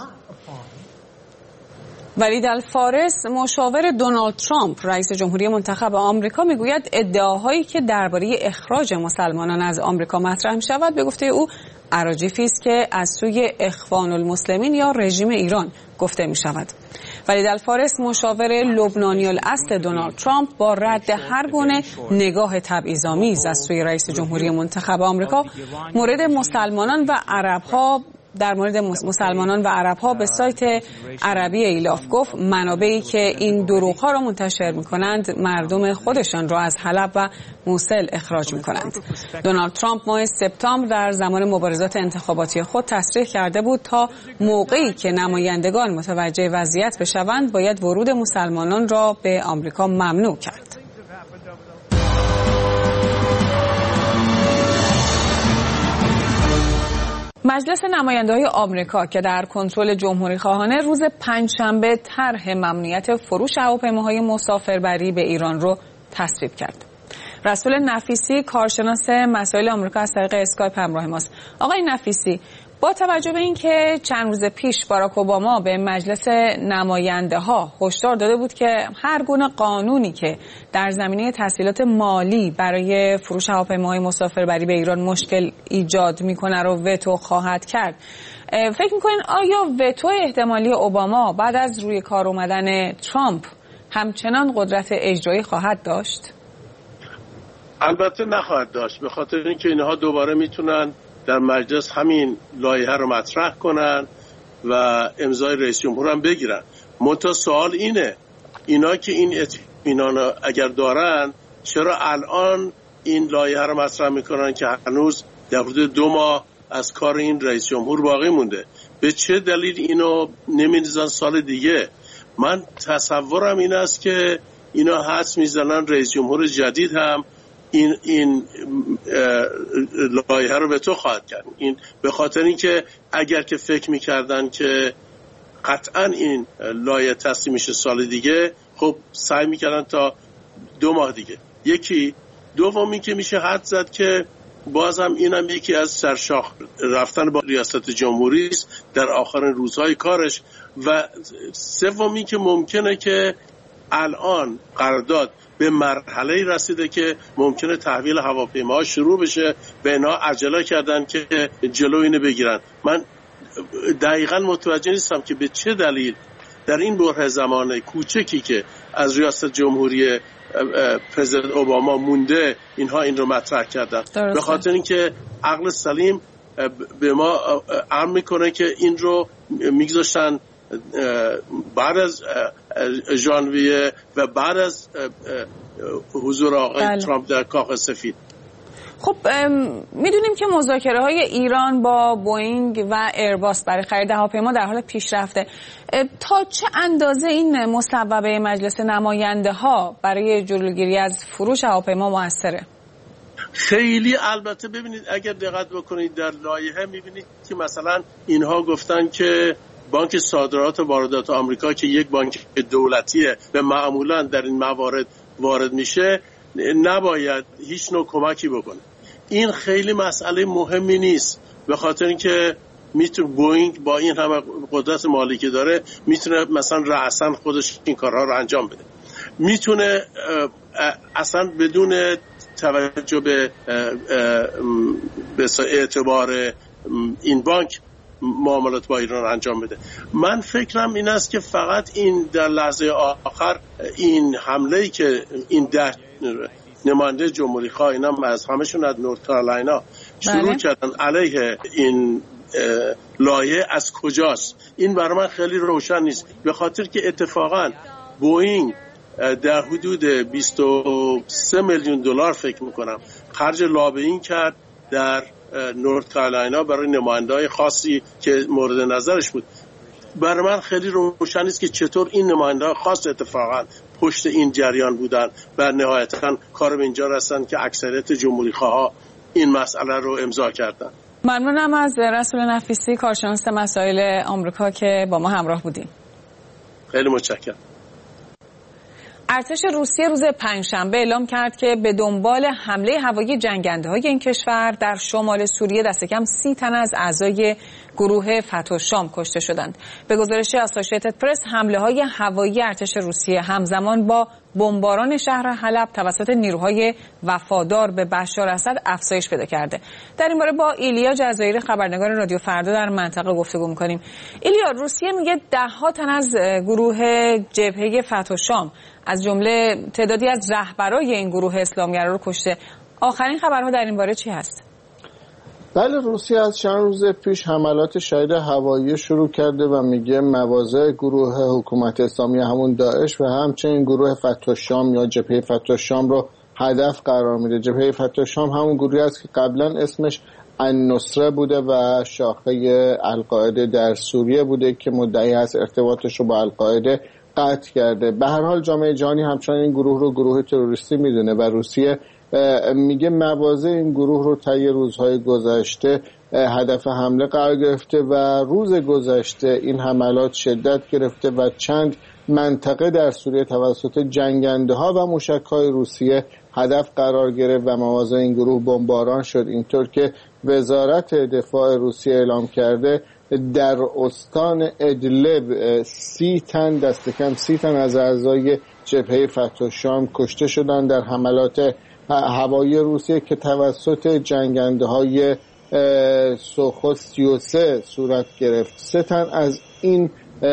ولید الفارس مشاور دونالد ترامپ رئیس جمهوری منتخب آمریکا میگوید ادعاهایی که درباره اخراج مسلمانان از آمریکا مطرح می‌شود به گفته او اراجیفی است که از سوی اخوان المسلمین یا رژیم ایران گفته می‌شود. ولید الفارس مشاور لبنانی الاصل دونالد ترامپ با رد هر گونه نگاه تبعیض‌آمیز از سوی رئیس جمهوری منتخب آمریکا در مورد مسلمانان و عرب‌ها به سایت عربی ایلاف گفت منابعی که این دروغ‌ها را منتشر می‌کنند مردم خودشان را از حلب و موصل اخراج می‌کنند. دونالد ترامپ ماه سپتامبر در زمان مبارزات انتخاباتی خود تصریح کرده بود تا موقعی که نمایندگان متوجه وضعیت بشوند باید ورود مسلمانان را به آمریکا ممنوع کرد. مجلس نماینده‌های آمریکا که در کنترل جمهوری‌خواهانه روز پنجشنبه طرح ممنوعیت فروش هواپیماهای مسافربری به ایران رو تصویب کرد. رسول نفیسی کارشناس مسائل آمریکا از طریق اسکایپ همراه ماست. آقای نفیسی، با توجه به اینکه چند روز پیش باراک اوباما به مجلس نماینده‌ها هشدار داده بود که هر گونه قانونی که در زمینه تسهیلات مالی برای فروش هواپیماهای مسافربری به ایران مشکل ایجاد میکنه رو وتو خواهد کرد، فکر میکنین آیا وتو احتمالی اوباما بعد از روی کار اومدن ترامپ همچنان قدرت اجرایی خواهد داشت؟ البته نخواهد داشت، به خاطر اینکه اینها دوباره میتونن در مجلس همین لایحه رو مطرح کنن و امضای رئیس جمهور هم بگیرن. منتها سوال اینه اینا که این اطمینان اگر دارن چرا الان این لایحه رو مطرح میکنن که هنوز در حدود 2 ماه از کار این رئیس جمهور باقی مونده؟ به چه دلیل اینو نمی‌ریزن سال دیگه؟ من تصورم این است که اینا حدس میزنن رئیس جمهور جدید هم این لایحه رو به تو خواهد کرد. این به خاطر اینکه اگر که فکر میکردن که قطعا این لایحه تصویب میشه سال دیگه، خب سعی میکردن تا 2 ماه دیگه. یکی دومی که میشه حد زد که باز هم اینم یکی از سرشاخ رفتن با ریاست جمهوری است در آخرین روزهای کارش. و سومی که ممکنه که الان قرارداد به مرحله رسیده که ممکنه تحویل هواپیماها شروع بشه، به اینا عجله کردن که جلو اینو بگیرن. من دقیقاً متوجه نیستم که به چه دلیل در این بره زمان کوچکی که از ریاست جمهوری پرزیدنت اوباما مونده اینها این رو مطرح کردن. به خاطر اینکه عقل سلیم به ما امر میکنه که این رو میگذاشتن بعد از ژانویه و بعد از حضور آقای ترامپ در کاخ سفید. خب میدونیم که مذاکره های ایران با بوئینگ و ایرباس برای خرید هواپیما در حال پیشرفته. تا چه اندازه این مصوبه مجلس نماینده ها برای جلوگیری از فروش هواپیما موثره؟ خیلی. البته ببینید اگر دقت بکنید در لایحه میبینید که مثلا اینها گفتن که بانک صادرات و واردات آمریکا که یک بانک دولتیه و معمولا در این موارد وارد میشه نباید هیچ نوع کمکی بکنه. این خیلی مسئله مهمی نیست، به خاطر اینکه میتونه بوئینگ با این همه قدرت مالی که داره میتونه مثلا رأساً خودش این کارها رو انجام بده. میتونه اصلا بدون توجه به اعتبار این بانک معاملات با ایران انجام بده. من فکرم این است که فقط این در لحظه آخر این حمله‌ای که این 10 نماینده جمهوری خواه اینا از همشون از نورت کارولاینا شروع کردن علیه این لایه از کجاست. این برای من خیلی روشن نیست، به خاطر که اتفاقا بوئینگ در حدود 23 میلیون دلار فکر میکنم خرج لابیینگ کرد در نورت کارولاینا برای نماینده‌های خاصی که مورد نظرش بود. برای من خیلی روشن نیست که چطور این نماینده‌های خاص اتفاقا پشت این جریان بودن و نهایتاً کار به اینجا رسن که اکثریت جمهوری‌خواها این مسئله رو امضا کردن. ممنونم از رسول نفیسی، کارشناس مسائل آمریکا که با ما همراه بودیم. خیلی متشکرم. ارتش روسیه روز پنجشنبه اعلام کرد که به دنبال حمله هوایی جنگنده‌های این کشور در شمال سوریه دست کم 30 تن از اعضای گروه فتح الشام کشته شدند. به گزارش اسوسییتد پرس، حمله‌های هوایی ارتش روسیه همزمان با بمباران شهر حلب توسط نیروهای وفادار به بشار اسد افزایش پیدا کرده. در این باره با ایلیا جزایری، خبرنگار رادیو فردا در منطقه گفتگو می‌کنیم. ایلیا، روسیه میگه 10 تن از گروه جبهه فتح الشام از جمله تعدادی از رهبرای این گروه اسلامگرا رو کشته. آخرین خبرها در این باره چی هست؟ بله، روسیه از چند روز پیش حملات شدید هوایی شروع کرده و میگه مواضع گروه حکومت اسلامی همون داعش و همچنین گروه فتح الشام یا جبهه فتح الشام رو هدف قرار میده. جبهه فتح الشام همون گروهی است که قبلا اسمش النصره بوده و شاخه القاعده در سوریه بوده که مدعی است ارتباطش رو با القاعده قطع کرده. به هر حال جامعه جهانی همچنان این گروه رو گروه تروریستی میدونه و روسیه میگه مواضع این گروه رو طی روزهای گذشته هدف حمله قرار گرفته و روز گذشته این حملات شدت گرفته و چند منطقه در سوریه توسط جنگنده‌ها و موشک‌های روسیه هدف قرار گرفت و مواضع این گروه بمباران شد. اینطور که وزارت دفاع روسیه اعلام کرده در استان ادلب 30 تن دست کم 30 تن از اعضای جبهه فتح الشام کشته شدند در حملات هوایی روسیه که توسط جنگنده‌های سوخو 33 صورت گرفت. 3 تن از این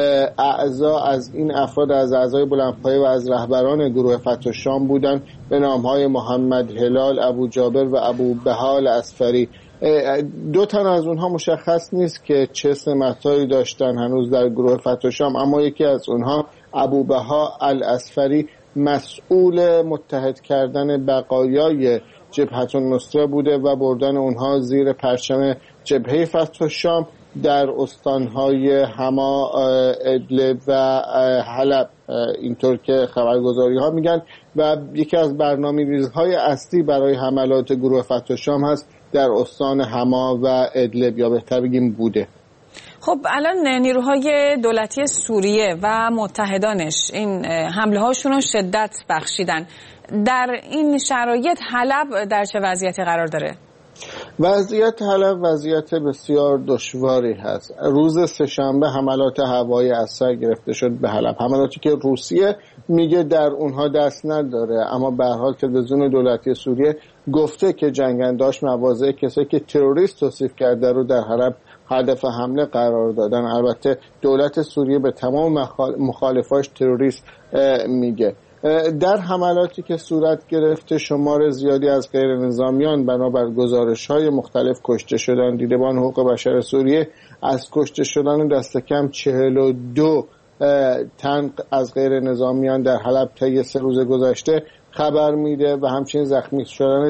افراد از اعضای بلندپایه و از رهبران گروه فتح الشام بودند به نام‌های محمد هلال، ابو جابر و ابو بهال اسفری. 2 تن از اونها مشخص نیست که چه سمتایی داشتن هنوز در گروه فتح الشام، اما یکی از اونها ابو بها الاسفری مسئول متحد کردن بقایای جبهه النصره بوده و بردن اونها زیر پرچم جبهه فتح الشام در استانهای حما، ادلب و حلب، اینطور که خبرگزاری ها میگن. و یکی از برنامه‌ریزهای اصلی برای حملات گروه فتح الشام هست در استان حما و ادلب، یا بهتر بگیم بوده. خب الان نیروهای دولتی سوریه و متحدانش این حمله هاشون رو شدت بخشیدن. در این شرایط حلب در چه وضعیتی قرار داره؟ وضعیت حلب وضعیت بسیار دشواری هست. روز سه‌شنبه حملات هوایی از سر گرفته شد به حلب، حملاتی که روسیه میگه در اونها دست نداره، اما به هر حال تلویزیون دولتی سوریه گفته که جنگنده‌اش مواضع کسایی که تروریست توصیف کرده رو در حلب هدف حمله قرار دادن. البته دولت سوریه به تمام مخالفاش تروریست میگه. در حملاتی که صورت گرفته شمار زیادی از غیر نظامیان بنابر گزارش‌های مختلف کشته شدن. دیدبان حقوق بشر سوریه از کشته شدن دست کم 42 تن از غیر نظامیان در حلب طی 3 روز گذشته خبر میده و همچنین زخمی شدن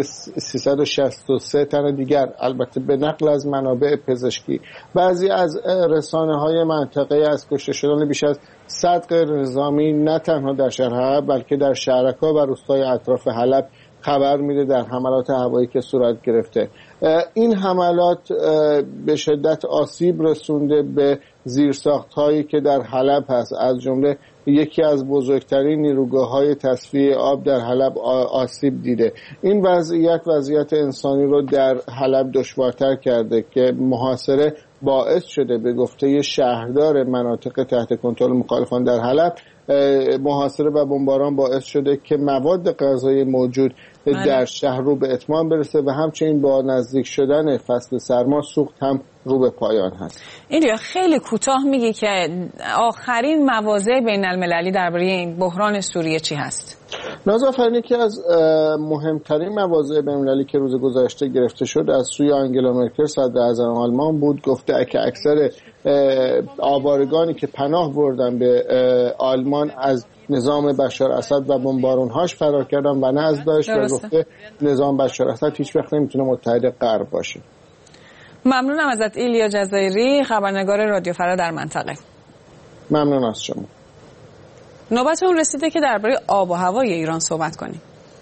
363 تن دیگر، البته به نقل از منابع پزشکی. بعضی از رسانه‌های منطقه از کشته شدن بیش از 100 غیر نظامی نه تنها در شهر حلب بلکه در شهرک‌ها و روستای اطراف حلب خبر میده در حملات هوایی که صورت گرفته. این حملات به شدت آسیب رسونده به زیرساخت‌هایی که در حلب هست، از جمله یکی از بزرگترین نیروگاه‌های تصفیه آب در حلب آسیب دیده. این وضعیت انسانی رو در حلب دشوارتر کرده که محاصره باعث شده، به گفته شهردار مناطق تحت کنترل مخالفان در حلب، محاصره و بمباران باعث شده که مواد غذایی موجود در شهر رو به اتمام برسه و همچنین با نزدیک شدن فصل سرما سوخت هم رو به پایان هست. اینجا خیلی کوتاه میگی که آخرین مواضع بین المللی درباره این بحران سوریه چی هست؟ نازافرین یکی از مهمترین مواضع بین‌المللی که روز گذشته گرفته شد از سوی آنگلا مرکل صدر اعظم آلمان بود. گفته که اکثر آوارگانی که پناه بردن به آلمان از نظام بشار اسد و بمبارون‌هاش فرار کردن و نه از داعش، و گفته نظام بشار اسد هیچ وقت نمیتونه متحد غرب باشه. ممنونم ازت ایلیا جزایری، خبرنگار رادیو فردا در منطقه. ممنون از شما. نوبت اون رسیده که درباره آب و هوای ایران صحبت کنیم.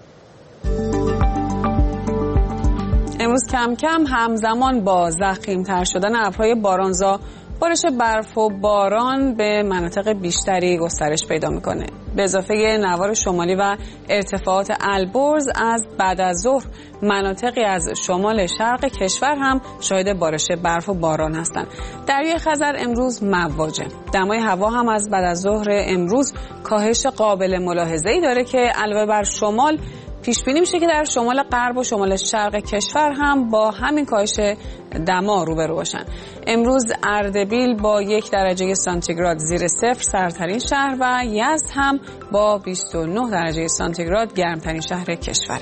امروز کم کم همزمان با ضخیم‌تر شدن ابرهای بارانزا، بارش برف و باران به مناطق بیشتری گسترش پیدا میکنه. به اضافه نوار شمالی و ارتفاعات البرز از بعد از ظهر، مناطقی از شمال شرق کشور هم شاهد بارش برف و باران هستند. دریای خزر امروز مواجه. دمای هوا هم از بعد از ظهر امروز کاهش قابل ملاحظه‌ای داره که علاوه بر شمال، پیش بینی میشه که در شمال غرب و شمال شرق کشور هم با همین کاهش دما روبرو باشن. امروز اردبیل با 1 درجه سانتیگراد زیر صفر سردترین شهر و یزد هم با 29 درجه سانتیگراد گرمترین شهر کشوره.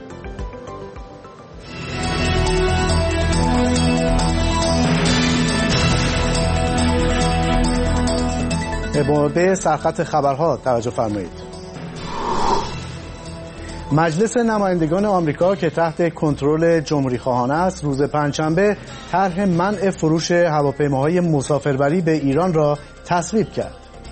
به سرخط خبرها توجه فرمایید. مجلس نمایندگان آمریکا که تحت کنترل جمهوری‌خواهانه است، روز پنجشنبه طرح منع فروش هواپیماهای مسافربری به ایران را تصویب کرد.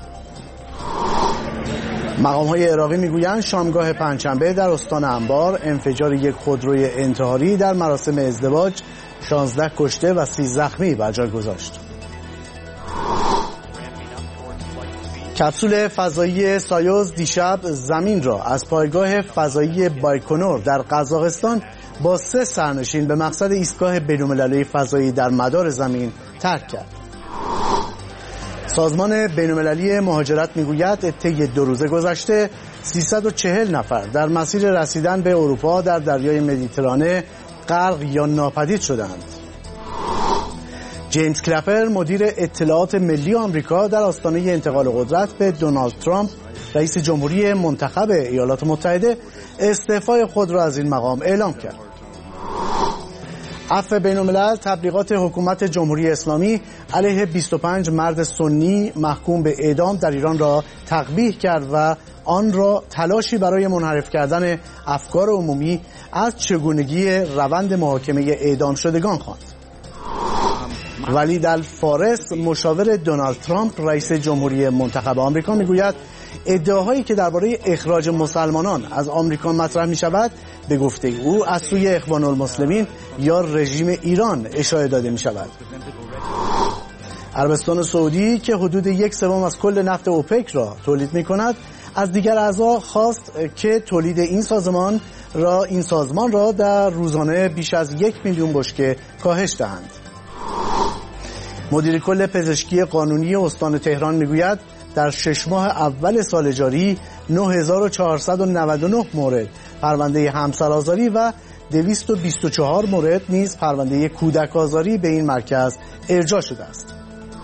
مقام‌های عراقی می‌گویند شامگاه پنجشنبه در استان انبار انفجار یک خودروی انتحاری در مراسم ازدواج 16 کشته و 30 زخمی بر جای گذاشت. کپسول فضایی سایوز دیشب زمین را از پایگاه فضایی بایکنور در قزاقستان با 3 سرنشین به مقصد ایستگاه بین‌المللی فضایی در مدار زمین ترک کرد. سازمان بین‌المللی مهاجرت میگوید طی 2 روز گذشته 340 نفر در مسیر رسیدن به اروپا در دریای مدیترانه غرق یا ناپدید شدند. جیمز کلپر مدیر اطلاعات ملی آمریکا در آستانه انتقال قدرت به دونالد ترامپ رئیس جمهوری منتخب ایالات متحده استعفای خود را از این مقام اعلام کرد. عفو بین‌الملل تبلیغات حکومت جمهوری اسلامی علیه 25 مرد سنی محکوم به اعدام در ایران را تقبیح کرد و آن را تلاشی برای منحرف کردن افکار عمومی از چگونگی روند محاکمه اعدام شدگان خواند. ولید الفارس مشاور دونالد ترامپ رئیس جمهوری منتخب آمریکا میگوید ادعاهایی که درباره اخراج مسلمانان از آمریکا مطرح می شود به گفته او از سوی اخوان المسلمین یا رژیم ایران اشاعه داده می شود. عربستان سعودی که حدود 1/3 از کل نفت اوپک را تولید می کند از دیگر اعضا خواست که تولید این سازمان را در روزانه بیش از 1 میلیون بشکه کاهش دهند. مدیر کل پزشکی قانونی استان تهران میگوید در 6 ماه اول سال جاری 9499 مورد پرونده همسرآزاری و 224 مورد نیز پرونده کودک آزاری به این مرکز ارجاع شده است.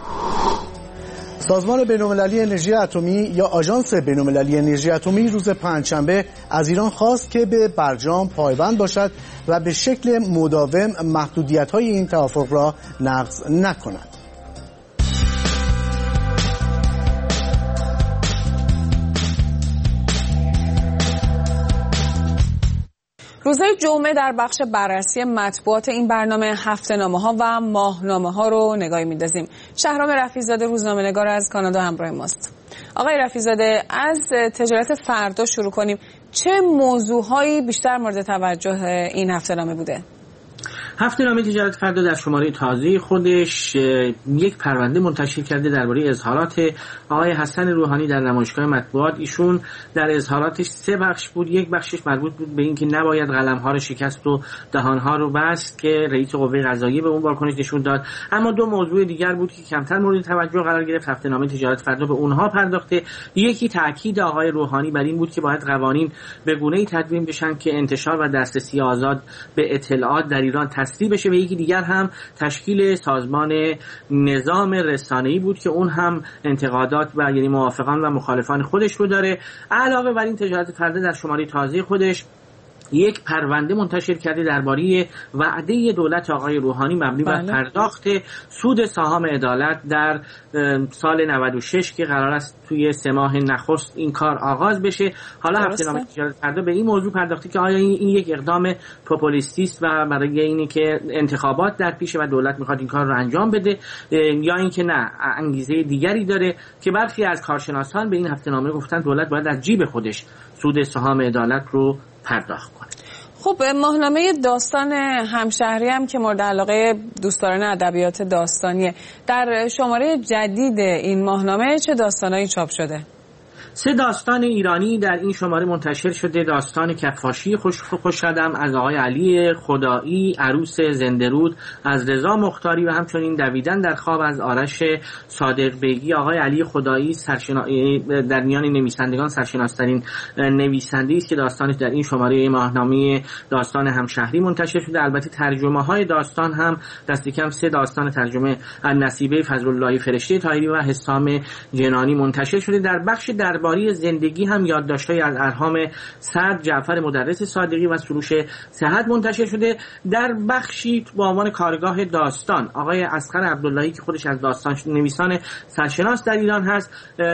سازمان بین‌المللی انرژی اتمی یا آژانس بین‌المللی انرژی اتمی روز پنجشنبه از ایران خواست که به برجام پایبند باشد و به شکل مداوم محدودیت‌های این توافق را نقض نکند. روزهای جمعه در بخش بررسی مطبوعات این برنامه هفته‌نامه‌ها و ماهنامه‌ها رو نگاهی می‌اندازیم. شهرام رفیع‌زاده روزنامه‌نگار از کانادا همراه ماست. آقای رفیع‌زاده، از تجارت فردا شروع کنیم. چه موضوعهایی بیشتر مورد توجه این هفته‌نامه بوده؟ هفته‌نامه تجارت فردا در شماره تازه خودش یک پرونده منتشر کرده درباره اظهارات آقای حسن روحانی در نمایشگاه مطبوعات. ایشون در اظهاراتش 3 بخش بود. یک بخشش مربوط بود به اینکه نباید قلم‌ها رو شکست و دهان‌ها رو بست که رئیس قوه قضاییه به اون واکنش نشون داد. اما 2 موضوع دیگر بود که کمتر مورد توجه قرار گرفت. هفته‌نامه تجارت فردا به اونها پرداخته. یکی تاکید آقای روحانی بر این بود که باید قوانین به گونه‌ای تدوین بشن که انتشار و دسترسی آزاد به اطلاعات در ایران اصلی بشه و یکی دیگر هم تشکیل سازمان نظام رسانه‌ای بود که اون هم انتقادات و یعنی موافقان و مخالفان خودش رو داره. علاوه بر این تجارت فردا در شماره تازه خودش یک پرونده منتشر کرده درباره وعده دولت آقای روحانی مبنی بر پرداخت سود سهام عدالت در سال 96 که قرار است توی 3 ماه نخست این کار آغاز بشه. حالا هفته‌نامه تجارت فردا به این موضوع پرداخته که آیا این یک اقدام پوپولیستی است و برای اینی که انتخابات در پیشه و دولت میخواد این کار رو انجام بده، یا اینکه نه انگیزه دیگری داره که برخی از کارشناسان به این هفته‌نامه گفتن دولت باید از جیب خودش سود سهام عدالت رو پرداخت کنه. خب ماهنامه داستان همشهری هم که مورد علاقه دوستداران ادبیات داستانیه، در شماره جدید این ماهنامه چه داستانایی چاپ شده؟ 3 داستان ایرانی در این شماره منتشر شده. داستان کفاشی خوشخدم از آقای علی خدایی، عروس زنده‌رود از رضا مختاری و همچنین دویدن در خواب از آرش صادق بیگی. آقای علی خدایی در میان نویسندگان سرشناس‌ترین نویسنده است که داستانش در این شماره ماهنامه داستان همشهری منتشر شده. البته ترجمه‌های داستان هم دست کم 3 داستان ترجمه از نصیبه فضل‌الله فرشته طاهری و حسام جنانی منتشر شده. در بخش درباره زندگی هم یادداشت‌های از ارهام سعد جعفر مدرس صادقی و سروش صحت منتشر شده. در بخشی با عنوان کارگاه داستان آقای اصغر عبداللهی که خودش از داستان نویسان سرشناس در ایران هست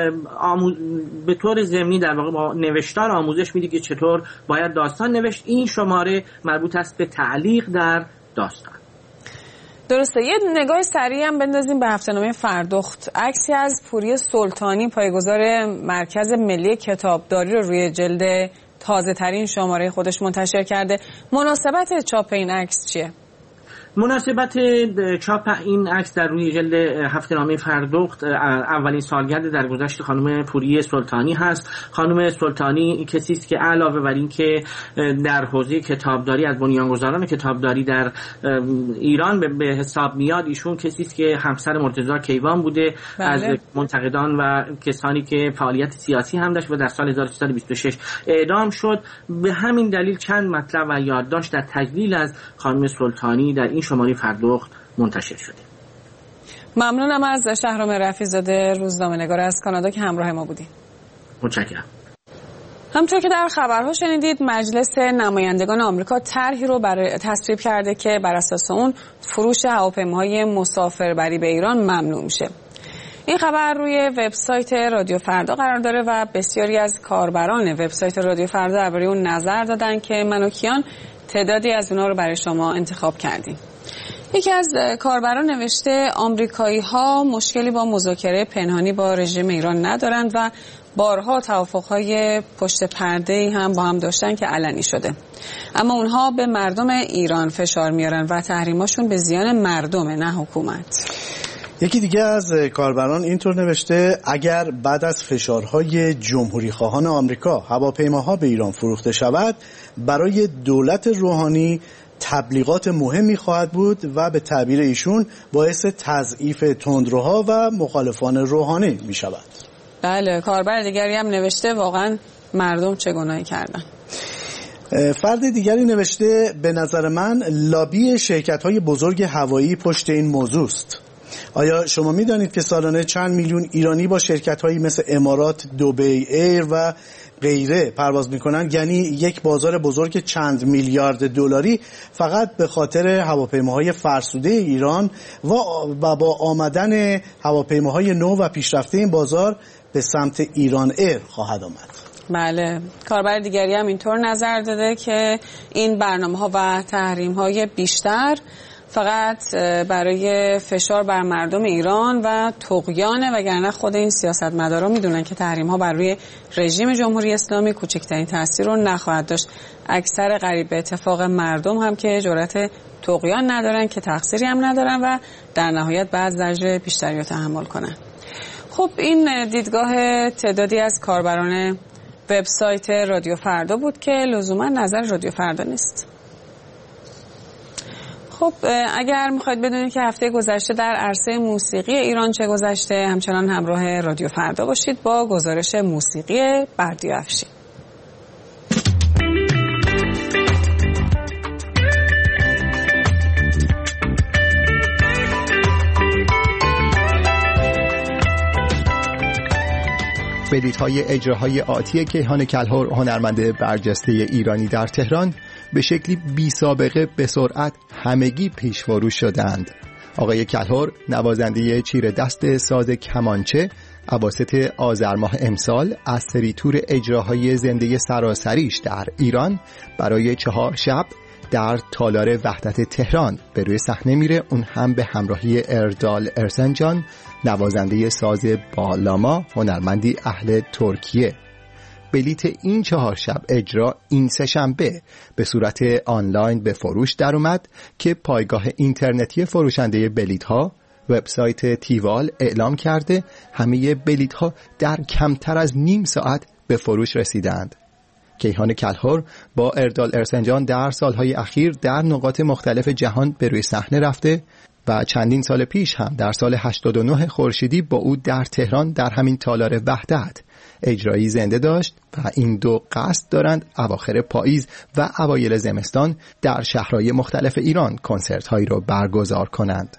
به طور ضمنی در واقع با نوشتار آموزش میده که چطور باید داستان نوشت. این شماره مربوط است به تعلیق در داستان. درسته. یه نگاه سریع هم بندازیم به هفته‌نامه فردخت. عکسی از پوری سلطانی پایه‌گذار مرکز ملی کتابداری رو روی جلد تازه ترین شماره خودش منتشر کرده. مناسبت چاپ این عکس چیه؟ مناسبت چاپ این عکس در روی جلد هفته‌نامه فردخت اولین سالگرد درگذشت خانم پوری سلطانی هست. خانم سلطانی کسی است که علاوه بر این که در حوزه کتابداری از بنیانگذاران کتابداری در ایران به حساب میاد، ایشون کسی است که همسر مرتضی کیوان بوده. از منتقدان و کسانی که فعالیت سیاسی هم داشت و در سال 1326 اعدام شد. به همین دلیل چند مطلب و یادداشت در تجلیل از خانم سلطانی در این شماره فردخت منتشر شده. ممنونم از شهرام رفیع‌زاده روزنامه‌نگار از کانادا که همراه ما بودید. متشکرم. همونطور که در خبرها شنیدید، مجلس نمایندگان آمریکا طرحی رو برای تصویب کرده که بر اساس اون فروش هواپیماهای مسافربری به ایران ممنوع میشه. این خبر روی وبسایت رادیو فردا قرار داره و بسیاری از کاربران وبسایت رادیو فردا درباره اون نظر دادن که من و کیان تعدادی از اونها رو برای شما انتخاب کردیم. یکی از کاربران نوشته آمریکایی‌ها مشکلی با مذاکره پنهانی با رژیم ایران ندارند و بارها توافق‌های پشت پرده‌ای هم با هم داشتن که علنی شده، اما اونها به مردم ایران فشار میارن و تحریماشون به زیان مردم نه حکومت. یکی دیگه از کاربران اینطور نوشته اگر بعد از فشارهای جمهوری خواهان آمریکا هواپیماها به ایران فروخته شود، برای دولت روحانی تبلیغات مهمی خواهد بود و به تعبیر ایشون باعث تضعیف تندروها و مخالفان روحانی می شود. بله، کاربر دیگری هم نوشته واقعا مردم چه گناهی کردن. فرد دیگری نوشته به نظر من لابی شرکت‌های بزرگ هوایی پشت این موضوع است. آیا شما می‌دانید که سالانه چند میلیون ایرانی با شرکت‌هایی مثل امارات، دبی ایر و غیره پرواز می‌کنند؟ یعنی یک بازار بزرگ چند میلیارد دلاری فقط به خاطر هواپیماهای فرسوده ایران و با آمدن هواپیماهای نو و پیشرفته این بازار به سمت ایران ایر خواهد آمد. بله، کاربر دیگری هم اینطور نظر داده که این برنامه‌ها و تحریم‌های بیشتر فقط برای فشار بر مردم ایران و طغیانه، وگرنه خود این سیاستمدارا میدونن که تحریم‌ها بر روی رژیم جمهوری اسلامی کوچکترین تاثیر رو نخواهد داشت. اکثر قریب به اتفاق مردم هم که جرأت طغیان ندارن، که تقصیری هم ندارن و در نهایت بعض درجه بیشتری رو تحمل کنن. خب این دیدگاه تعدادی از کاربران وبسایت رادیو فردا بود که لزوما نظر رادیو فردا نیست. خب اگر میخواید بدونید که هفته گذشته در عرصه موسیقی ایران چه گذشته، همچنان همراه رادیو فردا باشید با گزارش موسیقی بردیافشی. بلیط‌های اجراهای آتی کیهان کلهر هنرمند برجسته ایرانی در تهران به شکلی بی سابقه به سرعت همگی پیش‌فروش شدند. آقای کلهر نوازنده چیره دست ساز کمانچه اواسط آذر ماه امسال از سری تور اجراهای زنده سراسریش در ایران برای 4 شب در تالار وحدت تهران به روی صحنه میره، اون هم به همراهی اردال ارسنجان نوازنده ساز بالاما هنرمندی اهل ترکیه. بلیت این 4 شب اجرا این 3 شنبه به صورت آنلاین به فروش در اومد که پایگاه اینترنتی فروشنده بلیت ها وبسایت تیوال اعلام کرده همه بلیت ها در کمتر از نیم ساعت به فروش رسیدند. کیهان کلهر با اردال ارسنجان در سالهای اخیر در نقاط مختلف جهان به روی صحنه رفته و چندین سال پیش هم در سال 89 خورشیدی با او در تهران در همین تالار وحدت اجرایی زنده داشت و این دو قصد دارند اواخر پاییز و اوایل زمستان در شهرهای مختلف ایران کنسرت هایی را برگزار کنند.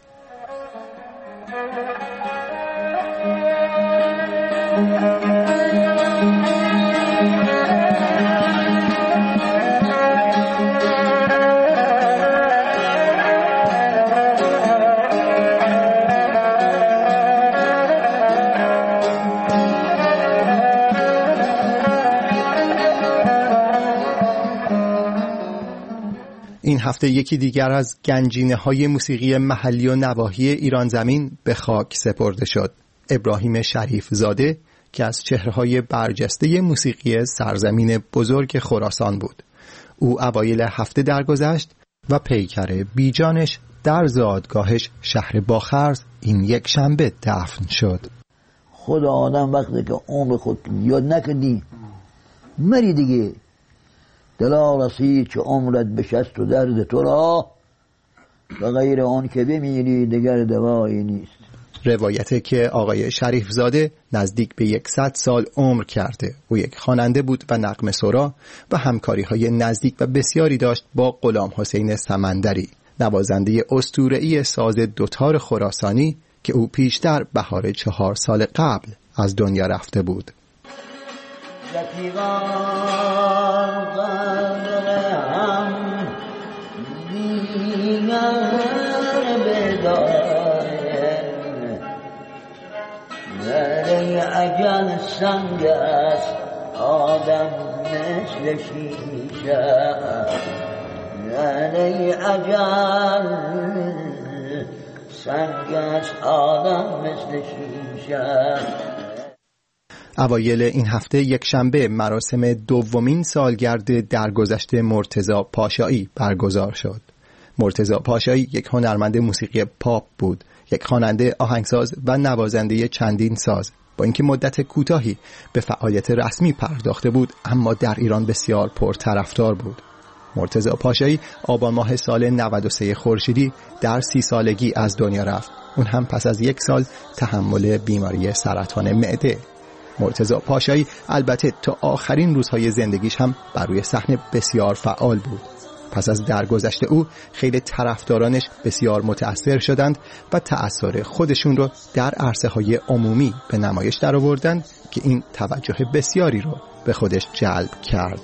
این هفته یکی دیگر از گنجینه‌های موسیقی محلی و نواحی ایران زمین به خاک سپرده شد. ابراهیم شریف زاده که از چهره‌های برجسته موسیقی سرزمین بزرگ خراسان بود. او اوایل هفته درگذشت و پیکر بیجانش در زادگاهش شهر باخرز این یک شنبه دفن شد. خدا آدم وقتی که عمر خود یاد نکردی مری دیگه، دلا رسید که عمرت بشست و درد تو را و غیر آن که بمیری دیگر دوایی نیست. روایته که آقای شریف زاده نزدیک به 100 سال عمر کرده. او یک خواننده بود و نغمه سرا و همکاری‌های نزدیک و بسیاری داشت با غلام حسین سمندری، نوازنده اسطوره‌ای ساز دوتار خراسانی که او پیشتر بهار 4 سال قبل از دنیا رفته بود. اجل سنگ است آدم مثل شیشه، یعنی اجل سنگ است آدم مثل شیشه. اوایل این هفته یک شنبه مراسم دومین سالگرد درگذشت مرتضی پاشایی برگزار شد. مرتضی پاشایی یک هنرمند موسیقی پاپ بود، یک خواننده، آهنگساز و نوازنده چندین ساز. با اینکه مدت کوتاهی به فعالیت رسمی پرداخته بود، اما در ایران بسیار پرطرفدار بود. مرتضی پاشایی آبان ماه سال 93 خورشیدی در 30 سالگی از دنیا رفت، اون هم پس از 1 سال تحمل بیماری سرطان معده. مرتضی پاشایی البته تا آخرین روزهای زندگیش هم بر روی صحنه بسیار فعال بود. پس از درگذشت او خیلی طرفدارانش بسیار متأثر شدند و تأثیر خودشون رو در عرصه‌های عمومی به نمایش درآوردند که این توجه بسیاری رو به خودش جلب کرد.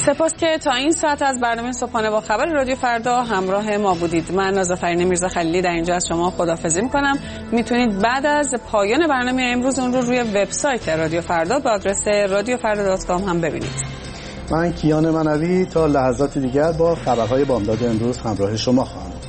سپاس که تا این ساعت از برنامه صبحانه با خبر رادیو فردا همراه ما بودید. من نازافرین میرزا خلیلی در اینجا از شما خداحافظی میکنم. میتونید بعد از پایان برنامه امروز اون رو روی وبسایت رادیو فردا به آدرس radiofarda.com هم ببینید. من کیان منوی تا لحظات دیگر با خبرهای بامداد امروز همراه شما خواهم.